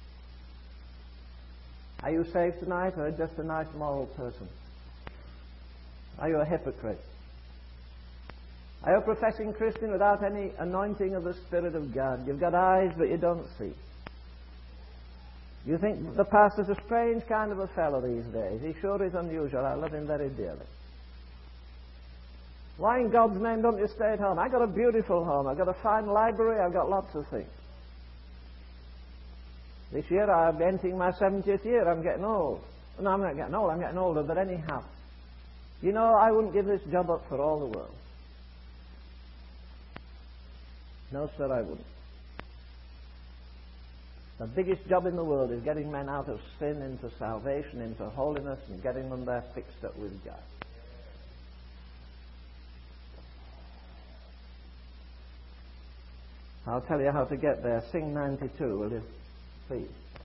Are you saved tonight, or just a nice moral person? Are you a hypocrite? Are you a professing Christian without any anointing of the Spirit of God? You've got eyes, but you don't see. You think the pastor's a strange kind of a fellow these days. He sure is unusual. I love him very dearly. Why in God's name don't you stay at home? I've got a beautiful home. I've got a fine library. I've got lots of things. This year I'm entering my seventieth year. I'm getting old. No, I'm not getting old. I'm getting older, but anyhow. You know, I wouldn't give this job up for all the world. No, sir, I wouldn't. The biggest job in the world is getting men out of sin into salvation, into holiness, and getting them there fixed up with God. I'll tell you how to get there. Sing ninety-two, will you? Please.